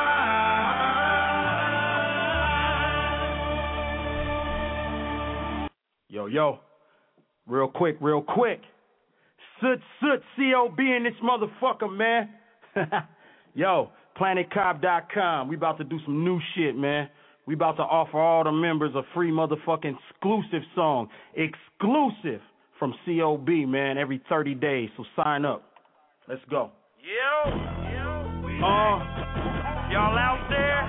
Yo, real quick. Soot, C-O-B in this motherfucker, man. Yo, PlanetCobb.com. We about to do some new shit, man. We about to offer all the members a free motherfucking exclusive song. Exclusive from C-O-B, man, every 30 days. So sign up. Let's go. Y'all out there?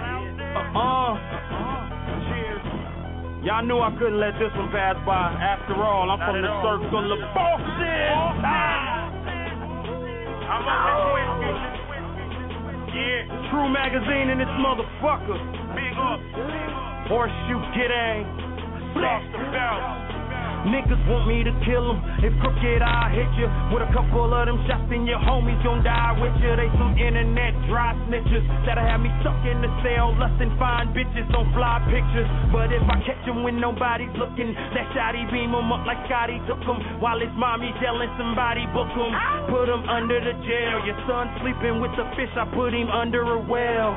Cheers. Y'all knew I couldn't let this one pass by. After all, I'm from the circle of Boston. I'm on this whiskey. Yeah. True Magazine in this motherfucker. Big up. Horseshoe Kidding. Lost the belt. Niggas want me to kill them. If crooked, I'll hit you with a couple of them shots, then your homies gon' die with you. They some internet dry snitches that'll have me stuck in the cell, lusting fine bitches on fly pictures. But if I catch them when nobody's looking, that shotty beam them up like Scotty took them, while his mommy telling somebody book them. Put him under the jail. Your son sleeping with the fish, I put him under a well.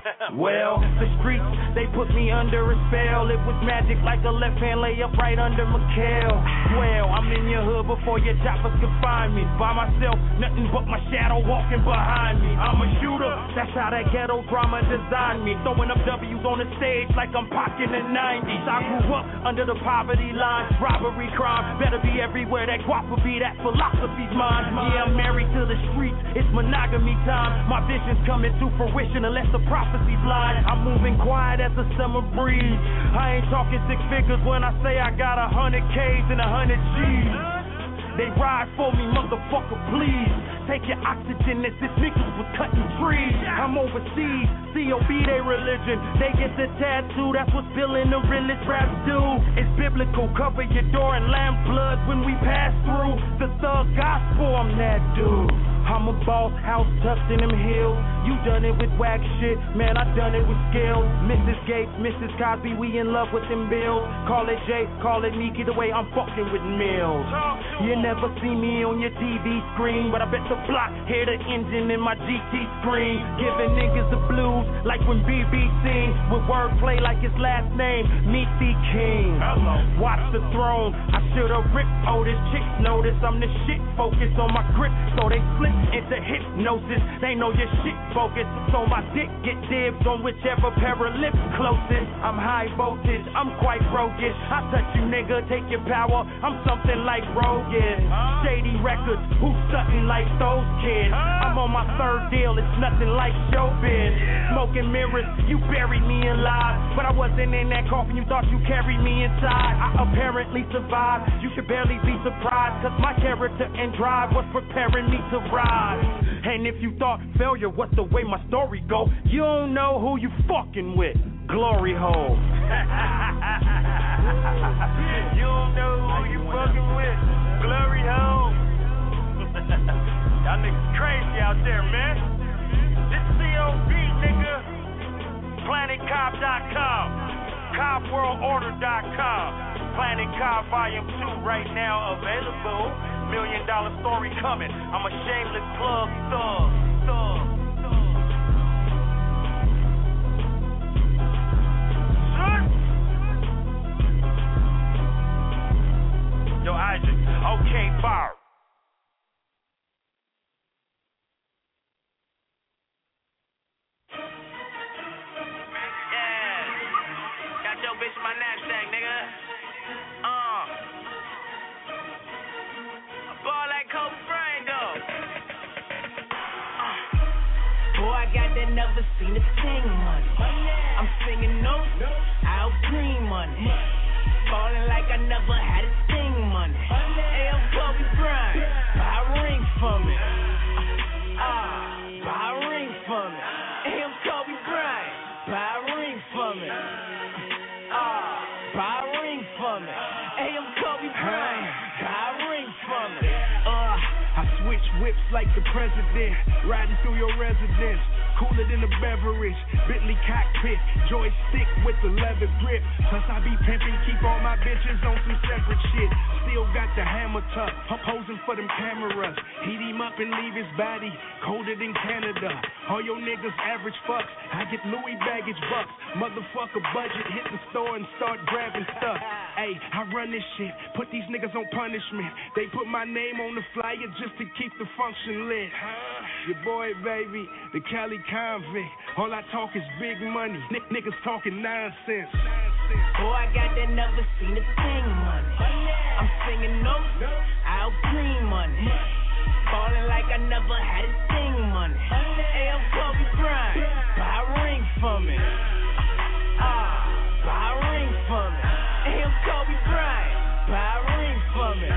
Well, the streets, they put me under a spell. It was magic like a left hand layup right under McHale. Well, I'm in your hood before your choppers can find me. By myself, nothing but my shadow walking behind me. I'm a shooter, that's how that ghetto drama designed me. Throwing up W's on the stage like I'm Pac in the 90s. I grew up under the poverty line, robbery, crime. Better be everywhere, that guap will be, that philosophy's mine. Yeah, I'm married to the streets, it's monogamy time. My vision's coming to fruition unless the prophecy's lying. I'm moving quiet as a summer breeze. I ain't talking six figures when I say I got 100 K's and 100 G's. They ride for me, motherfucker, please. Take your oxygen, this niggas was cutting trees. I'm overseas, C.O.B. they religion. They get the tattoo, that's what's spilling the realest raps do. It's biblical, cover your door in lamb blood when we pass through. The thug gospel, I'm that dude. I'm a boss, house tucked in them hills. You done it with whack shit, man, I done it with skills. Mrs. Gates, Mrs. Cosby, we in love with them bills. Call it Jay, call it Meek, either way I'm fucking with Mills. You never see me on your TV screen, but I bet the block hear the engine in my GT screen. Giving niggas the blues like when BB sings, with wordplay like his last name, Meet the King. Watch the throne, I should've ripped Otis. Chicks notice I'm the shit, focus on my grip, so they flip into hypnosis. They know your shit focus, so my dick get dibs on whichever pair of lips closest. I'm high voltage, I'm quite roguish. I touch you, nigga, take your power. I'm something like Rogan. Shady records, who's something like those kids? I'm on my third deal, it's nothing like showbiz. Smoking mirrors, you buried me alive, but I wasn't in that coffin, you thought you carried me inside. I apparently survived, you should barely be surprised, cause my character and drive was preparing me to ride. And if you thought failure was the way my story go, you don't know who you fucking with. Glory hole. You don't know who you fucking with. Glory hole. Y'all niggas crazy out there, man. This C.O.B. nigga. PlanetCobb.com. CobbWorldOrder.com. Planet Cobb Volume 2 right now available. $1 Million Story coming. I'm a shameless plug thug. Yo, Isaac. Okay, fire. Yeah. Got your bitch in my knapsack, nigga. Ball like Kobe Bryant, though. I got that never seen a thing money. I'm singing notes, out green money. Falling like I never had a thing money. Hey, I'm Kobe Bryant, buy a ring for me. Buy a ring for me. Hey, I'm Kobe Bryant, buy a ring for me. Buy a ring for me. Hey, I'm Kobe Bryant, buy a ring for me. I switch whips like the president, riding through your residence, cooler than a beverage, Bentley cockpit, joystick with the leather grip. Plus I be pimping, keep all my bitches on some separate shit. Still got the hammer tuck, posing for them cameras. Heat him up and leave his body colder than Canada. All your niggas average fucks, I get Louis baggage bucks. Motherfucker budget, hit the store and start grabbing stuff. Hey, I run this shit, put these niggas on punishment. They put my name on the flyer just to keep the function lit. Your boy, baby, the Cali convict. All I talk is big money. Niggas talking nonsense. Boy, I got that never seen a thing money. I'm singing notes, out green money. Falling like I never had a thing money. Hey, I'm Kobe Bryant, buy a ring for me. Buy a ring for me. Hey, I'm Kobe Bryant, buy a ring for me.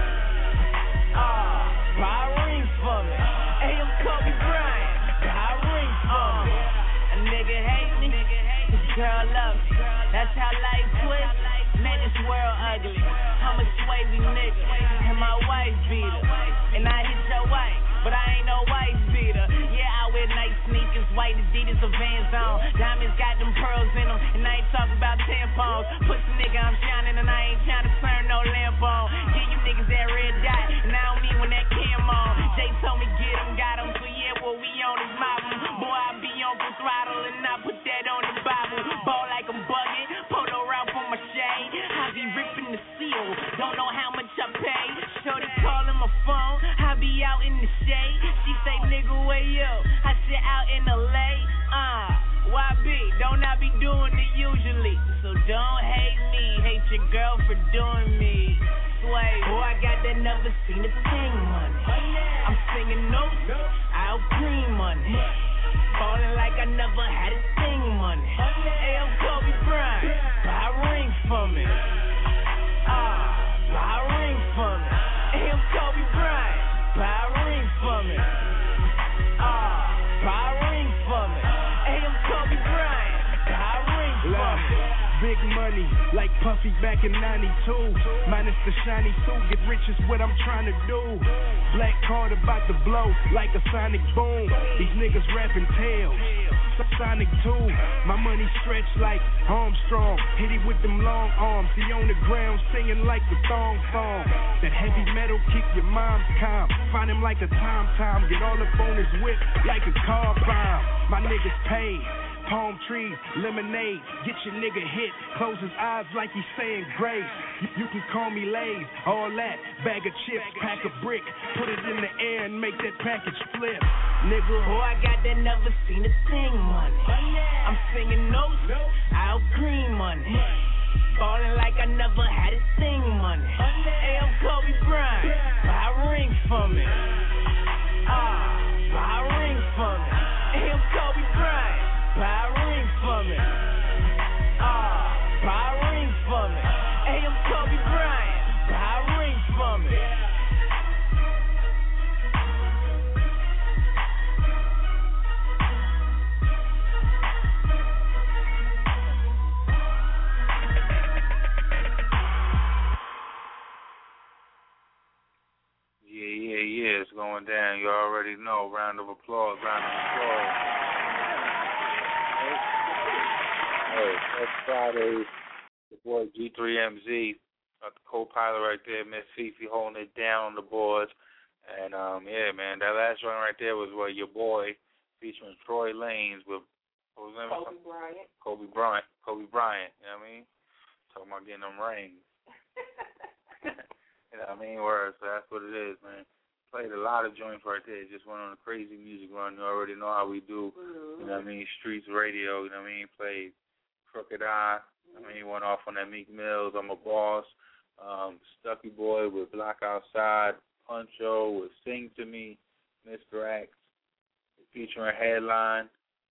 Buy a ring for me. Hey, I'm Kobe Bryant, buy a ring for me. A nigga hate me, the girl love me. That's how life twists. Man, this world ugly. I'm a swavy nigga, and my wife beat her. And I hit your wife, but I ain't no wife beater. Yeah, I wear nice sneakers, white Adidas or Vans on. Diamonds got them pearls in them, and I ain't talking about tampons. Pussy nigga, I'm shining, and I ain't trying to turn no lamp on. Give you niggas that red dot, and I don't mean when that cam on. Jay told me get him, got him, so yeah, what we on is mobbing. Boy, I be on full throttle, and I put that on the Bible. Ball like I'm bugging, polo route for my shade. I be ripping the seal, don't know how much I pay. Shorty calling my phone, I be out in the shade. She say, nigga, where you? I sit out in LA. YB, don't I be doing it usually? So don't hate me, hate your girl for doing me. Sway, boy, I got that never seen a thing money. I'm singing notes, out green money. Falling like I never had a thing money. Hey, I'm Kobe Bryant, buy a ring for me. Buy a ring for me. Hey, I'm Kobe Bryant, buy a ring for me. Buy a ring for me. Hey, I'm Kobe Bryant, buy a ring for me. Big money, like Puffy back in 92. Minus the shiny suit, get rich is what I'm trying to do. Black card about to blow, like a sonic boom. These niggas rapping tails, Sonic 2. My money stretched like Armstrong. Hit it with them long arms, he on the ground singing like the thong song. That heavy metal keep your mom's calm. Find him like a tom-tom, get all up on his whip like a car bomb. My niggas paid. Palm trees, lemonade, get your nigga hit. Close his eyes like he's saying grace. You can call me Lays, all that. Bag of chips, pack a brick, put it in the air and make that package flip. Nigga, boy, I got that never seen a thing money. I'm singing notes, out green money. Falling like I never had a thing money. Hey, I'm Kobe Bryant, buy a ring for me. Buy a ring for me. Hey, I'm Kobe Bryant. Buy a ring for me. Buy a ring for me. Hey, I'm Kobe Bryant. Buy a ring for me. Yeah, it's going down. You already know. Round of applause. Hey, next Friday, the boy G3MZ, the co-pilot right there, Miss Fifi holding it down on the boards. And, yeah, man, that last joint right there was Your Boy featuring Troy Lanez with, what was his name? Kobe Bryant. You know what I mean? Talking about getting them rings. You know what I mean? Words, so that's what it is, man. Played a lot of joints right there. Just went on a crazy music run. You already know how we do. You know what I mean? Streets radio. You know what I mean? Played Crooked Eye. I mean, he went off on that Meek Mills, I'm a Boss. Stucky Boy with Block Outside. Puncho with Sing to Me. Mr. X featuring Headline.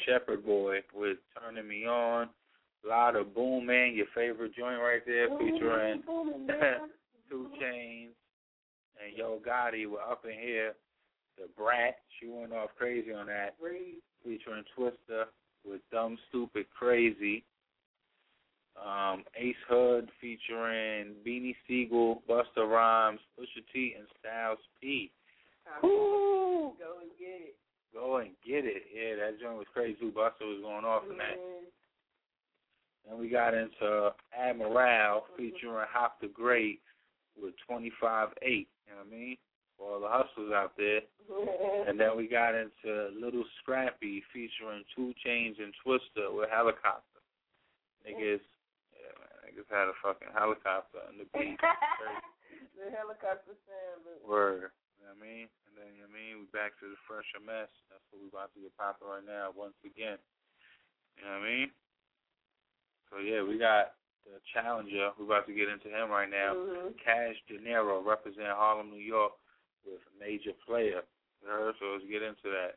Shepherd Boy with Turning Me On. A lot of Boom Man, your favorite joint right there, featuring 2 Chainz and Yo Gotti were Up in Here. The Brat, she went off crazy on that. Featuring Twista with Dumb Stupid Crazy. Ace Hood featuring Beanie Siegel, Busta Rhymes, Pusha T, and Styles P. Ooh. Go and get it. Go and get it. Yeah, that joint was crazy too. Busta was going off in that. And we got into Admiral featuring Hop the Great with 25-8. You know what I mean? For all the hustlers out there. And then we got into Little Scrappy featuring 2 Chainz and Twista with Helicopter. Niggas had a fucking helicopter on the beat. The helicopter sound. Word. You know what I mean? And then, you know what I mean? We back to the Fresher Mess. That's what we about to get popping right now once again. You know what I mean? So, yeah, we got the challenger. We're about to get into him right now. Cash De Niro, representing Harlem, New York, with Major Player. You heard? So let's get into that.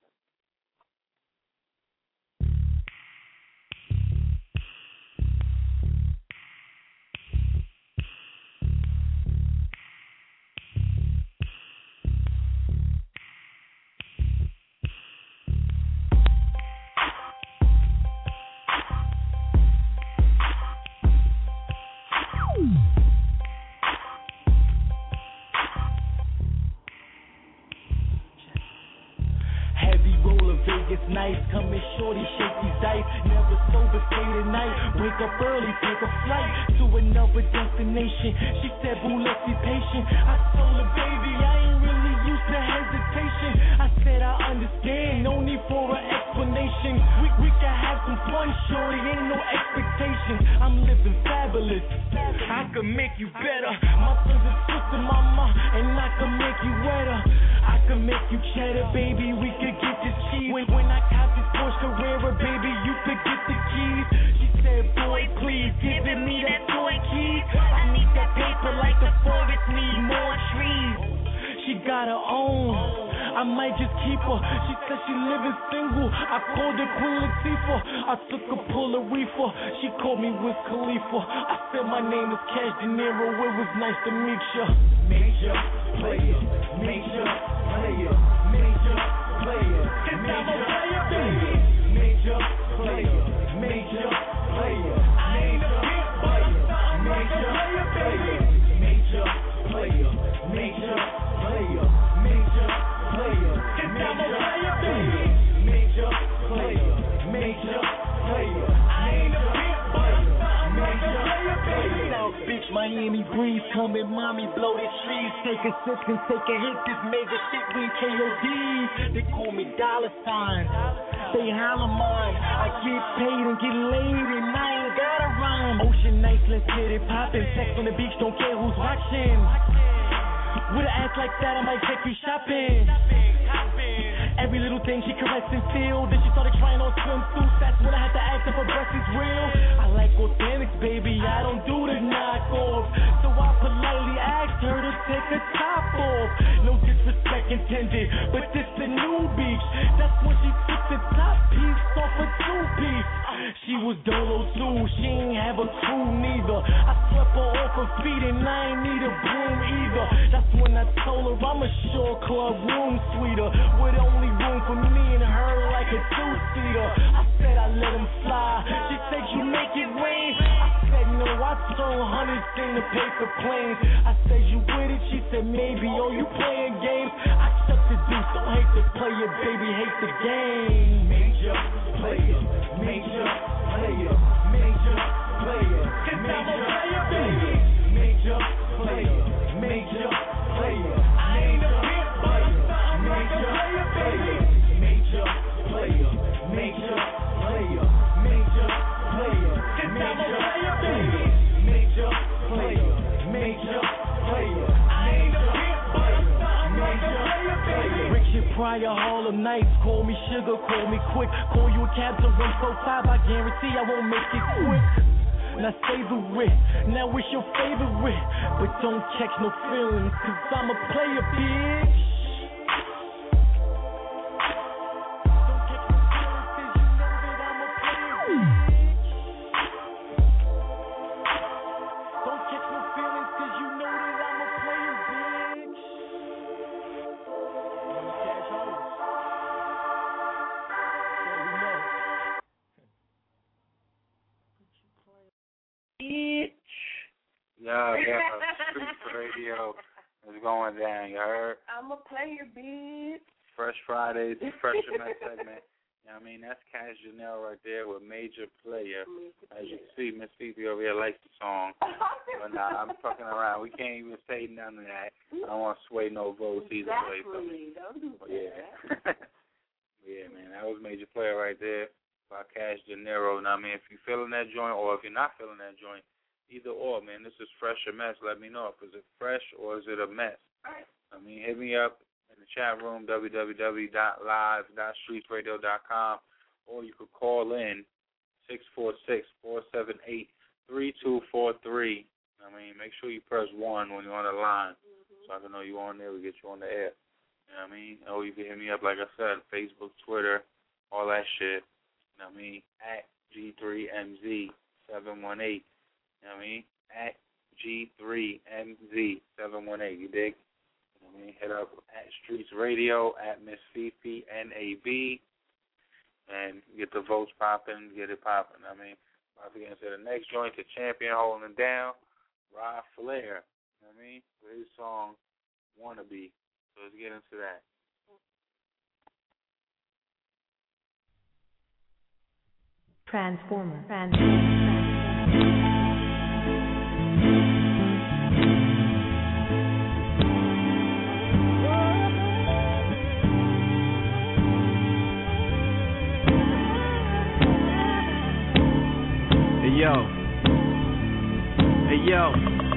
Nice, coming shorty, shake these dice. Never sober, stay the night. Wake up early, take a flight to another destination. She said, boo, let's be patient. I told her, baby, I ain't really used to hesitation. I said, I understand, no need for an explanation. We can have some fun, shorty, ain't no expectations. I'm living fabulous. I can make you better. My son's a sister, mama, and I can make you wetter. I can make you cheddar, baby, we could get this cheese. When I cop this Porsche Carrera, baby, you could get the keys. She said, boy, please, giving me that toy keys. I need that paper like the forest need more trees. She got her own, I might just keep her. She said she living single, I called her Queen Latifah. I took a pull of reefer, she called me Wiz Khalifa. I said my name is Cash De Niro, it was nice to meet ya. Major player, major player, major player, major player, major player, major player, major player, major player, major player, major player, major player, major player, major player. I ain't a big boy, major player. South Beach, Miami breeze, coming, mommy, blow the trees. Take a sip and take a hit. This major shit, we KOD. They call me dollar sign. They holler mine. I get paid and get laid and I ain't gotta rhyme. Ocean nights, let's get it poppin'. Sex on the beach, don't care who's watching. With an ass like that, I might take you shopping. Every little thing she caressed and feel. Then she started trying on swimsuits. That's when I had to ask if her breast is real. I like authentics, baby. I don't do the knockoff. So I politely asked her to take her top off. No disrespect intended, but this the new beach. That's when she took the top piece off a 2-piece. She was dolo too. She ain't have a crew neither. I swept her off her feet and I ain't need a broom either. That's when I told her I'm a shore club room sweeter with only room for me and her like a 2-seater. I said I let him fly. She said you make it rain. I said no, I throw hundreds in the paper planes. I said you with it. She said maybe. Oh, you playing games? I took the deuce. Don't hate the player, baby. Hate the game. Major player, major player, major player, major player, major player, major player. I ain't a big boy, major player, major player, major player, major player, major player, major player. I ain't a big boy, major player. Richard Pryor, Harlem Nights, call me sugar, call me quick. Call you a cab to 145, I guarantee I won't make it quick. Now savor it, now it's your favorite. But don't catch no feelings, cause I'm a player, bitch. Don't catch no feelings, cause going down, you heard? I'm a player, bitch. Fresh Fridays, Fresh Mess segment. You know what I mean? That's Cash Janelle right there with Major Player. As you can see, Miss Fifi over here likes the song. But nah, I'm fucking around. We can't even say none of that. I don't want to sway no votes either way. Don't do that. Yeah. Yeah, man, that was Major Player right there by Cash De Niro. Now, I mean, if you're feeling that joint or if you're not feeling that joint, either or, man, this is fresh or mess. Let me know. Is it fresh or is it a mess? I mean, hit me up in the chat room, www.live.streetsradio.com, or you could call in 646-478-3243. I mean, make sure you press 1 when you're on the line so I can know you're on there. We get you on the air. You know what I mean? Or you can hit me up, like I said, Facebook, Twitter, all that shit. You know what I mean? At G3MZ718. You know what I mean? At G3MZ718. You dig? You know what I mean? Hit up at Streets Radio, at Miss Fifi, NAB, and get the votes popping, get it popping. I mean, once again, so the next joint, the champion holding it down, Rod Flair. You know what I mean? With his song, Wannabe. So let's get into that. Transformer. Hey yo. Hey yo.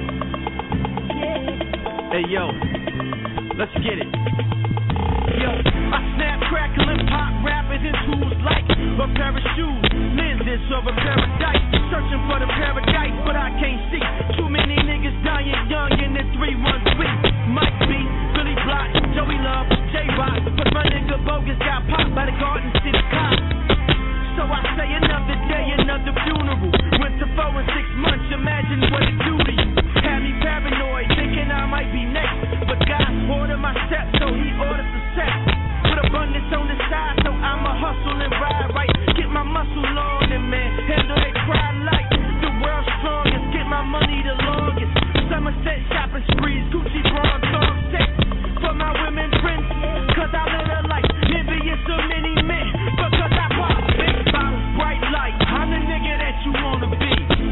Hey yo. Let's get it. Yo, I snap, crackle, and pop rappers in tools like a pair of shoes, lenses of a paradise. Searching for the paradise, but I can't see. Too many niggas dying young in the 3-1 week. Mike B, Billy Block, Joey Love, J-Rock. But my nigga Bogus got popped by the Garden City cops. So I say another day, another funeral. Went to 4 and 6 months, imagine what it do to you. Had me paranoid, thinking I might be next. But God ordered my steps, so he ordered success. With abundance on the side, so I'ma hustle and ride right. Get my muscle on and man, handle that cry like the world's strongest. Get my money the longest. Somerset shopping sprees, Gucci bronze thong sex. For my women friends, cause I live a life envious of many men. Because I pop big bottles, bright light. I'm the nigga that you wanna be.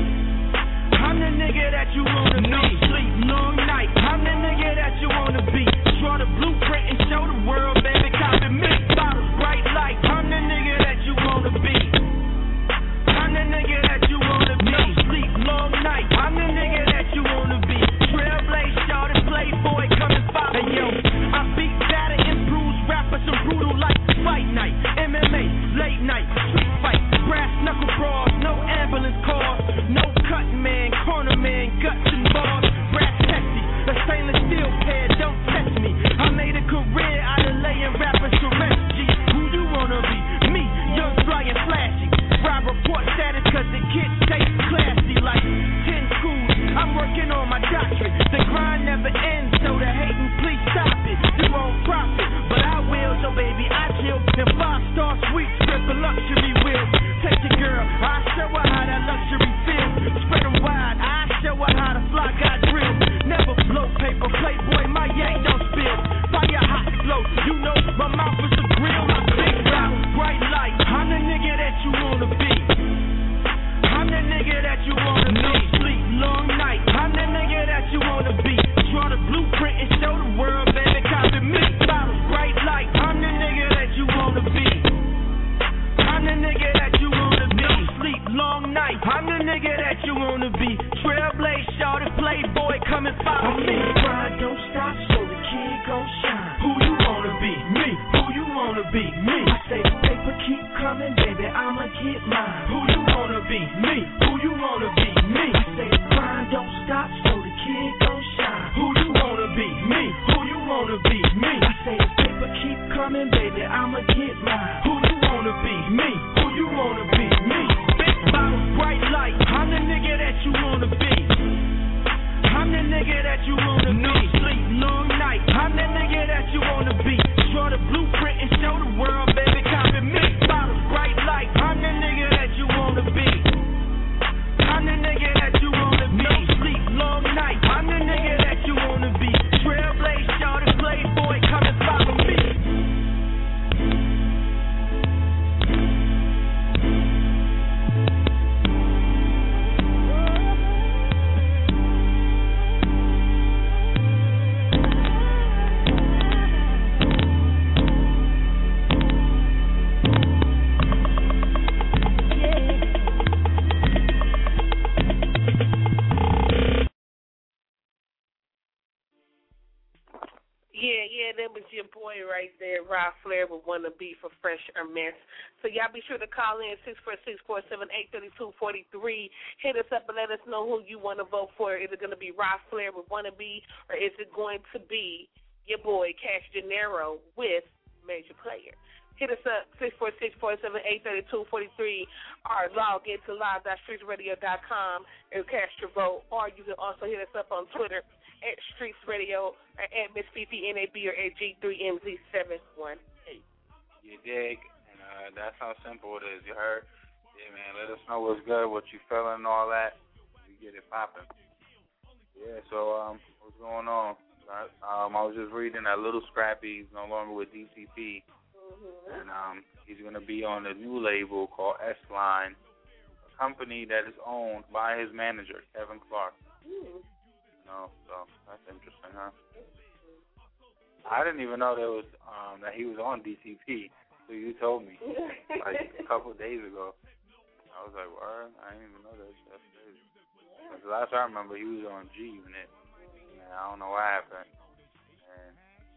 I'm the nigga that you wanna be. No sleep, long night. I'm the nigga that you wanna be. Draw the blueprint and show the world, baby, copy me. Bottles, bright light. I'm the nigga that you wanna be. I'm the nigga that you wanna be. No sleep, long night. I'm the nigga that you wanna be. Trailblaze, shorty, playboy, come and follow. Hey yo, I beat data and bruise rappers and brutal like fight night, MMA, late night, street fight, brass knuckle brawls, no ambulance calls, no cut man, corner man, guts and balls, brass testy, a stainless steel pair, don't test me. I made a career out of laying rappers to rest. G, who you wanna be? Me, young, fly and flashy. Ride report status cause the kids take classy like 10 schools. I'm working on my doctorate. The grind never ends, so the hating, please stop it. You won't profit, but I will, so baby, I chill. And 5-star suite, strip a luxury wheel. Take your girl, I show her how that luxury feels. Spread them wide, I show her how the fly got drilled. Never blow paper, playboy, my yank don't spill. Fire hot flow, you know my mouth is a grill. My big round, bright light. I'm the nigga that you wanna be. I'm the nigga that you wanna be. No sleep, long night. I'm the nigga that you wanna be. Draw the blueprint and show the world, baby, copy me. Bottles, bright light. I'm the nigga that you wanna be. I'm the nigga that you wanna be. No sleep, long night. I'm the nigga that you wanna be. Trailblaze, shorty, playboy, come and follow me. Grind don't stop, so the kid gon' shine. Who you wanna be? Me. Who you wanna be? Me. I say the paper keep coming, baby, I'ma get mine. Who you wanna be? Me. Who you wanna be? Me. I say the grind don't stop, so the kid gon' shine. Who you wanna be? Me. Who you wanna be? Me. I say the paper keep coming, baby, I'ma get mine. Who you wanna be? Me. Who you wanna be? Me. Big bottles, bright light. I'm the nigga that you wanna be. I'm the nigga that you wanna be. No sleep, long night. I'm the nigga that you wanna be. Draw the blueprint and show the world, baby, copy me. Bottles, bright light. I'm the nigga that you wanna be. I'm the nigga that you wanna be. No sleep, long night. I'm the nigga that you wanna be. Trailblaze. that was your boy right there, Rob Flair with Wanna Be for Fresh or Mess. So y'all be sure to call in 646-478-3243. Hit us up and let us know who you want to vote for. Is it going to be Rob Flair with Wanna Be, or is it going to be your boy Cash Gennaro with Major Player? Hit us up, 646-478-3243, or log into live.streetsradio.com and cast your vote. Or you can also hit us up on Twitter at Streets Radio, or at Miss Fifi NAB, or at G3MZ718. You dig? And that's how simple it is. You heard? Yeah, man. Let us know what's good, what you feeling, and all that. We get it popping. Yeah. So, what's going on? I was just reading that Little Scrappy is no longer with DCP. And he's going to be on a new label called S-Line, a company that is owned by his manager, Kevin Clark. So that's interesting, huh? I didn't even know that he was on DCP, so you told me like a couple of days ago. I was like, what? I didn't even know that. That's crazy. The last I remember, he was on G-Unit. I don't know what happened. And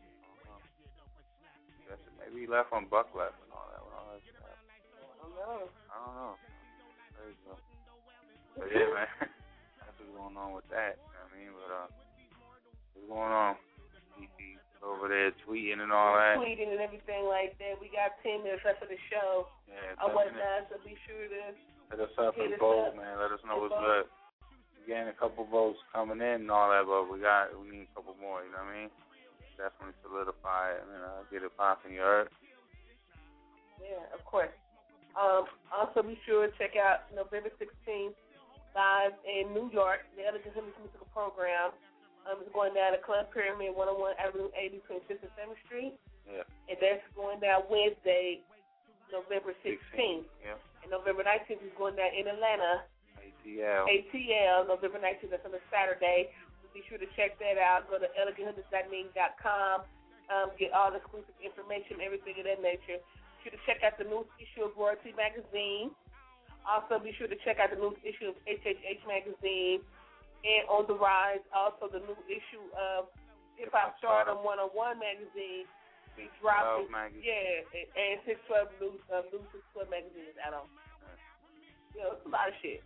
maybe he left when Buck left and all that. I don't know. There you go. But yeah, man, that's what's going on with that. You know what I mean? But what's going on? DP over there tweeting and all that. Tweeting and everything like that. We got 10 minutes left of the show. Yeah, I want guys to be sure to hit us up and vote, man. Let us know what's good. We're getting a couple votes coming in and all that, but we need a couple more. You know what I mean? Definitely solidify it and get it popping. You heard? Yeah, of course. Also, be sure to check out November 16th live in New York, the Elegant Hoodies Musical Program. It's going down at Club Pyramid, 101 Avenue A between 6th and 7th Street. Yeah. And that's going down Wednesday, November 16th. Yeah. And November 19th is going down in Atlanta. ATL, November 19th. That's on a Saturday. Be sure to check that out. Go to eleganthoodies.com. Get all the exclusive information, everything of that nature. Be sure to check out the newest issue of Royalty Magazine. Also, be sure to check out the newest issue of HHH Magazine. And On the Rise, also the new issue of Hip Hop Stardom 101 Magazine. Be dropping. Yeah, and 612 new 612 magazine is out on. It's a lot of shit.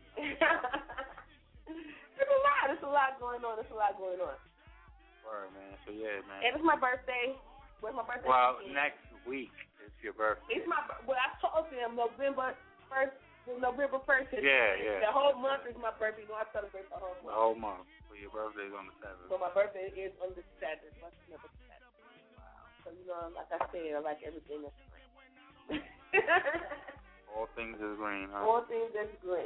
It's a lot going on. Word, man. So, yeah, man. And it's my birthday. Where's my birthday? Well, next week is your birthday. I told them November 1st. Yeah. The whole month is my birthday. I celebrate the whole month. The whole month. So your birthday is on the 7th. So my birthday is on the 7th. Wow. So, like I said, I like everything that's green. All things is green, huh? All things that's green.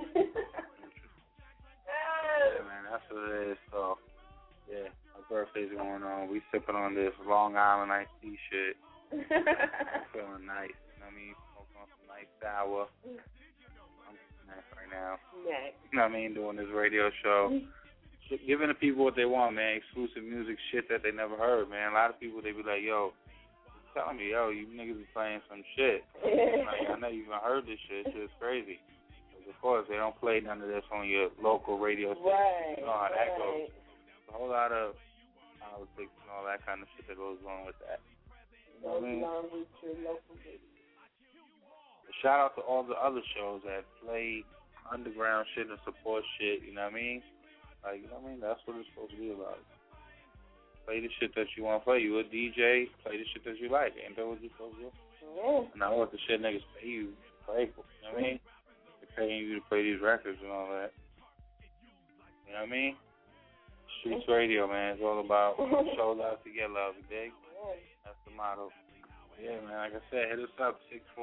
Yeah, man, that's what it is. So, yeah, my birthday's going on. We sipping on this Long Island iced tea shit. I'm feeling nice. You know what I mean? Smoking on some nice sour. I'm nice right now. Nice. You know what I mean? Doing this radio show. Giving the people what they want, man. Exclusive music, shit that they never heard, man. A lot of people, they be like, yo, telling me, yo, you niggas be playing some shit. Like, I know you even heard this shit. It's just crazy. Of course, they don't play none of this on your local radio station. Right. You know how that goes. A whole lot of politics and all that kind of shit that goes along with that. You know what I mean? Shout out to all the other shows that play underground shit and support shit, you know what I mean? Like, you know what I mean? That's what it's supposed to be about. Play the shit that you want to play. You a DJ, play the shit that you like. Ain't that what you're supposed to do? Yeah. Not what the shit niggas pay you to play for. You know what I mean? They're paying you to play these records and all that. You know what I mean? Streets Radio, man. It's all about show love to get love, you dig? That's the motto. Yeah, man, like I said, hit us up,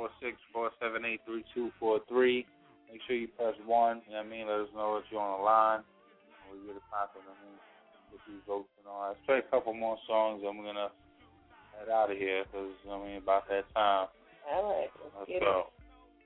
646-478-3243. Make sure you press 1, you know what I mean? Let us know that you're on the line. And we get it popping, I mean, get these votes and all that. Let's play a couple more songs, and we're going to head out of here, because, I mean, about that time. All right, let's go.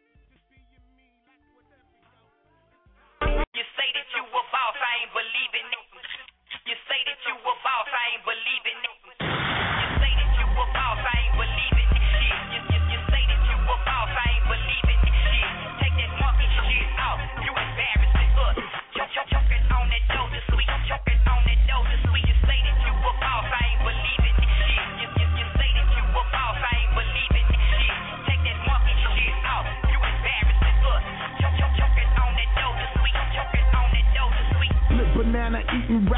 You say that you a boss, I ain't believing it. You say that you a boss, I ain't believing it. You say that you a boss, I ain't believing it. You say that you a boss, I ain't believing it. Take that monkey shit off, you embarrassing us. Choking on that doja sweet, choking on that doja sweet. You say that you a boss, I ain't believing it. You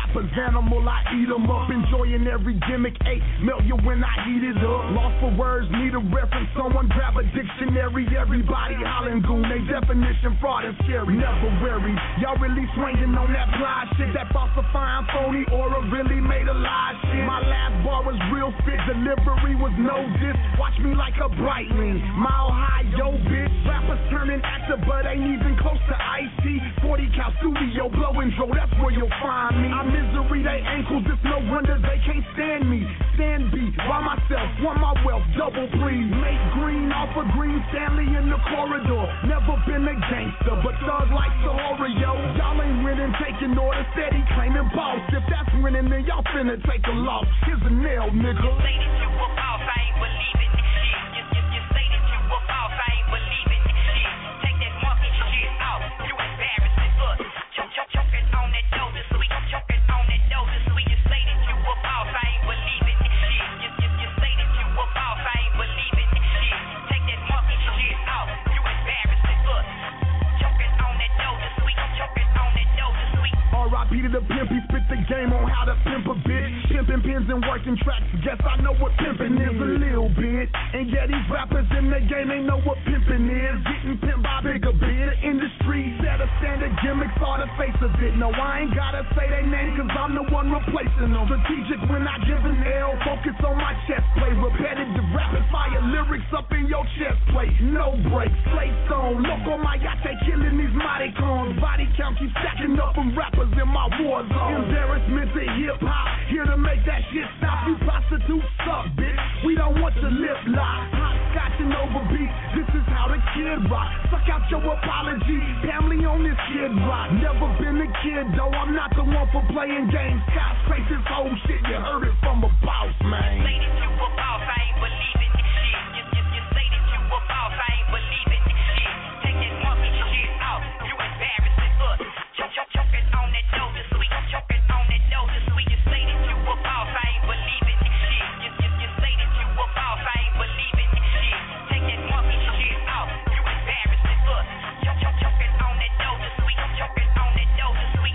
rapper's animal, I eat 'em up. Enjoying every gimmick, melt you when I heat it up. Lost for words, need a reference, someone grab a dictionary. Everybody hollering goon, they definition fraud and scary. Never worry, y'all really swinging on that fly shit. That falsifying phony aura really made a lie shit. My last bar was real fit, delivery was no diss. Watch me like a Breitling, mile high, yo bitch. Rappers turning actor, but ain't even close to Ice-T. 40 cal studio, blow and dro, that's where you'll find me. I'm misery, they ankles, it's no wonder they can't stand me. Stand B, by myself, want my wealth, double please. Make green off a green Stanley in the corridor. Never been a gangster, but thug like Sahara, yo. Y'all ain't winning, taking orders, steady claiming boss. If that's winning, then y'all finna take a loss. Here's a nail, nigga. You say that you a boss, I ain't believing it. Shit, you say that you a boss, I ain't believing it. Shit, take that monkey shit off. You embarrassing us. Choking on that dough this week. Choking on that dough this week. You say that you a boss, I ain't believing it. Shit, you say that you a boss, I ain't believing it. Shit, take that monkey shit off. You embarrassing us. Choking on that dough this week. Choking on that dough this week. R.I.P. to the pimp, he spit the game on how to pimp a bitch. Pimping pins and working tracks, guess I know what pimping is a little bit. And yeah, these rappers in the game ain't know what pimping is. Getting pimped by bigger bit. The industry set a standard, gimmicks are the face of it. No, I ain't gotta say their name, cause I'm the one replacing them. Strategic when I give an L, focus on my chest play. Repetitive rapid fire lyrics up in your chest plate. No breaks, slate stone. Look on my yacht, they killing these mighty clones. Body count keep stacking up from rappers in my war zone. Embarrassment to hip hop, here to make that shit stop. You prostitutes suck, bitch. We don't want your lip lock. Hot scotch and over beat. This is how the kid rock. Suck out your apology. Family on this kid rock. Never been a kid though. I'm not the one for playing games. Scott face this whole shit. You heard it from a boss, man. Say that you a boss, I ain't believing it. Shit, you say that you a boss, I ain't believing it. Shit, take that monkey shit off. You embarrassing us. Choking on that dough this week. Choking on that dough this week. You say that you a boss, I ain't believing it. Shit, you say that you a boss, I ain't believing it. Shit, take that monkey shit off. You embarrassing us. Choking on that dough this week. Choking on that dough this week.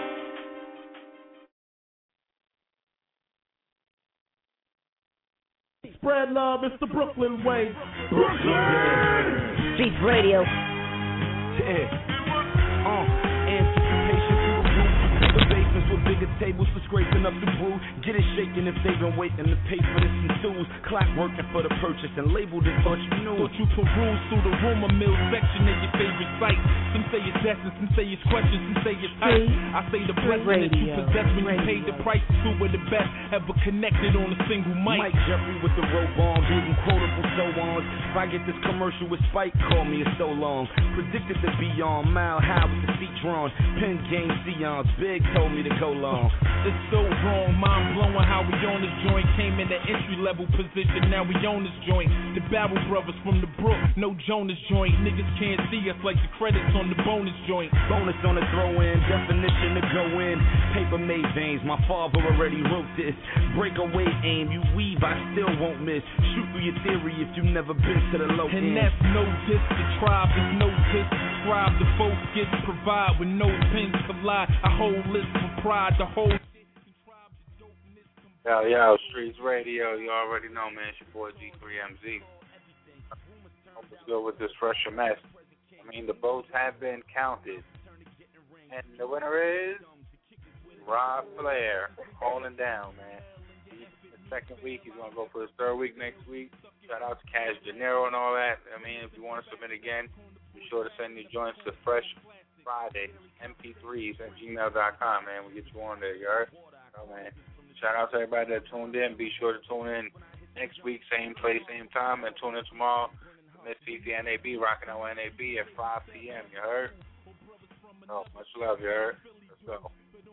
Spread love, it's the Brooklyn way. Streets Radio. Anticipation through the roof. The basements with bigger tables for scraping up the brew. Get it shaking if they've been waiting to pay for this ensues. Clock working for the purchase and labeled it bunch of news. Thought you peruse through the rumor mill section of your favorite site. Some say it's essence, some say it's questions, some say it's hype. I say the blessing that you possess when you paid the price. Two of the best ever connected on a single mic. Mike Jeffrey with the rope on, reading quotable so-ons. If I get this commercial with Spike, call me, it's so long. Predicted to be on Mile High with the seat drawn. Pen game Sion's Big told me to go long. It's so wrong, mind blowing how we on this joint. Came in the entry level position, now we on this joint. The Barrel Brothers from the Brook, no Jonas joint. Niggas can't see us like the credits on the bonus joint. Bonus on the throw in, definition to go in. Paper made veins, my father already wrote this. Breakaway aim, you weave, I still won't miss. Shoot through your theory if you never been to the low And end. that's no diss to tribe, there's no diss to scribe. The folks get provide with no pins to lie. A whole list for pride, the whole Yo, Streets Radio, you already know, man. It's your boy G3MZ. Hope it's good with this fresher mess. I mean, the votes have been counted. And the winner is Rob Flair, holding down, man. The second week, he's going to go for his third week next week. Shout out to Cash De Niro and all that. I mean, if you want to submit again, be sure to send your joints to Fresh Friday, MP3s at gmail.com, man. We'll get you on there, you heard? Oh, man. Shout out to everybody that tuned in. Be sure to tune in next week, same place, same time, and tune in tomorrow. Miss Fifi NAB, rocking out NAB at 5 p.m., you heard? Oh, much love, you heard? Let's go.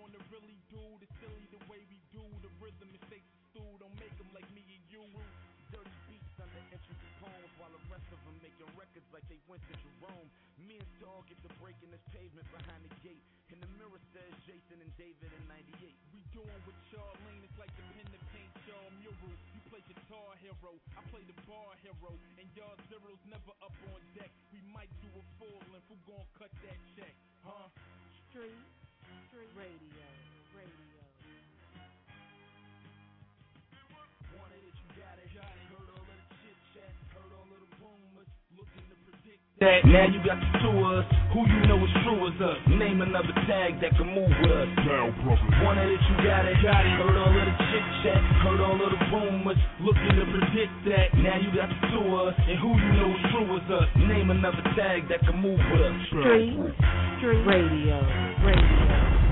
Like they went to Jerome. Me and Tall get to breaking this pavement behind the gate. And the mirror says Jason and David in 98. We doing with Charlene, it's like the pen to paint y'all mural. You play guitar hero, I play the bar hero. And y'all zeros never up on deck. We might do a full length, who gon' cut that check? Huh? Street Radio. that. Now you got the two of us. Who you know is true as us? Name another tag that can move with us. Down, brother. Wanted it, you got it. Heard all of the chit chat. Heard all of the rumors. Looking to predict that. Now you got the two of us. And who you know is true as us? Name another tag that can move with us. Street radio.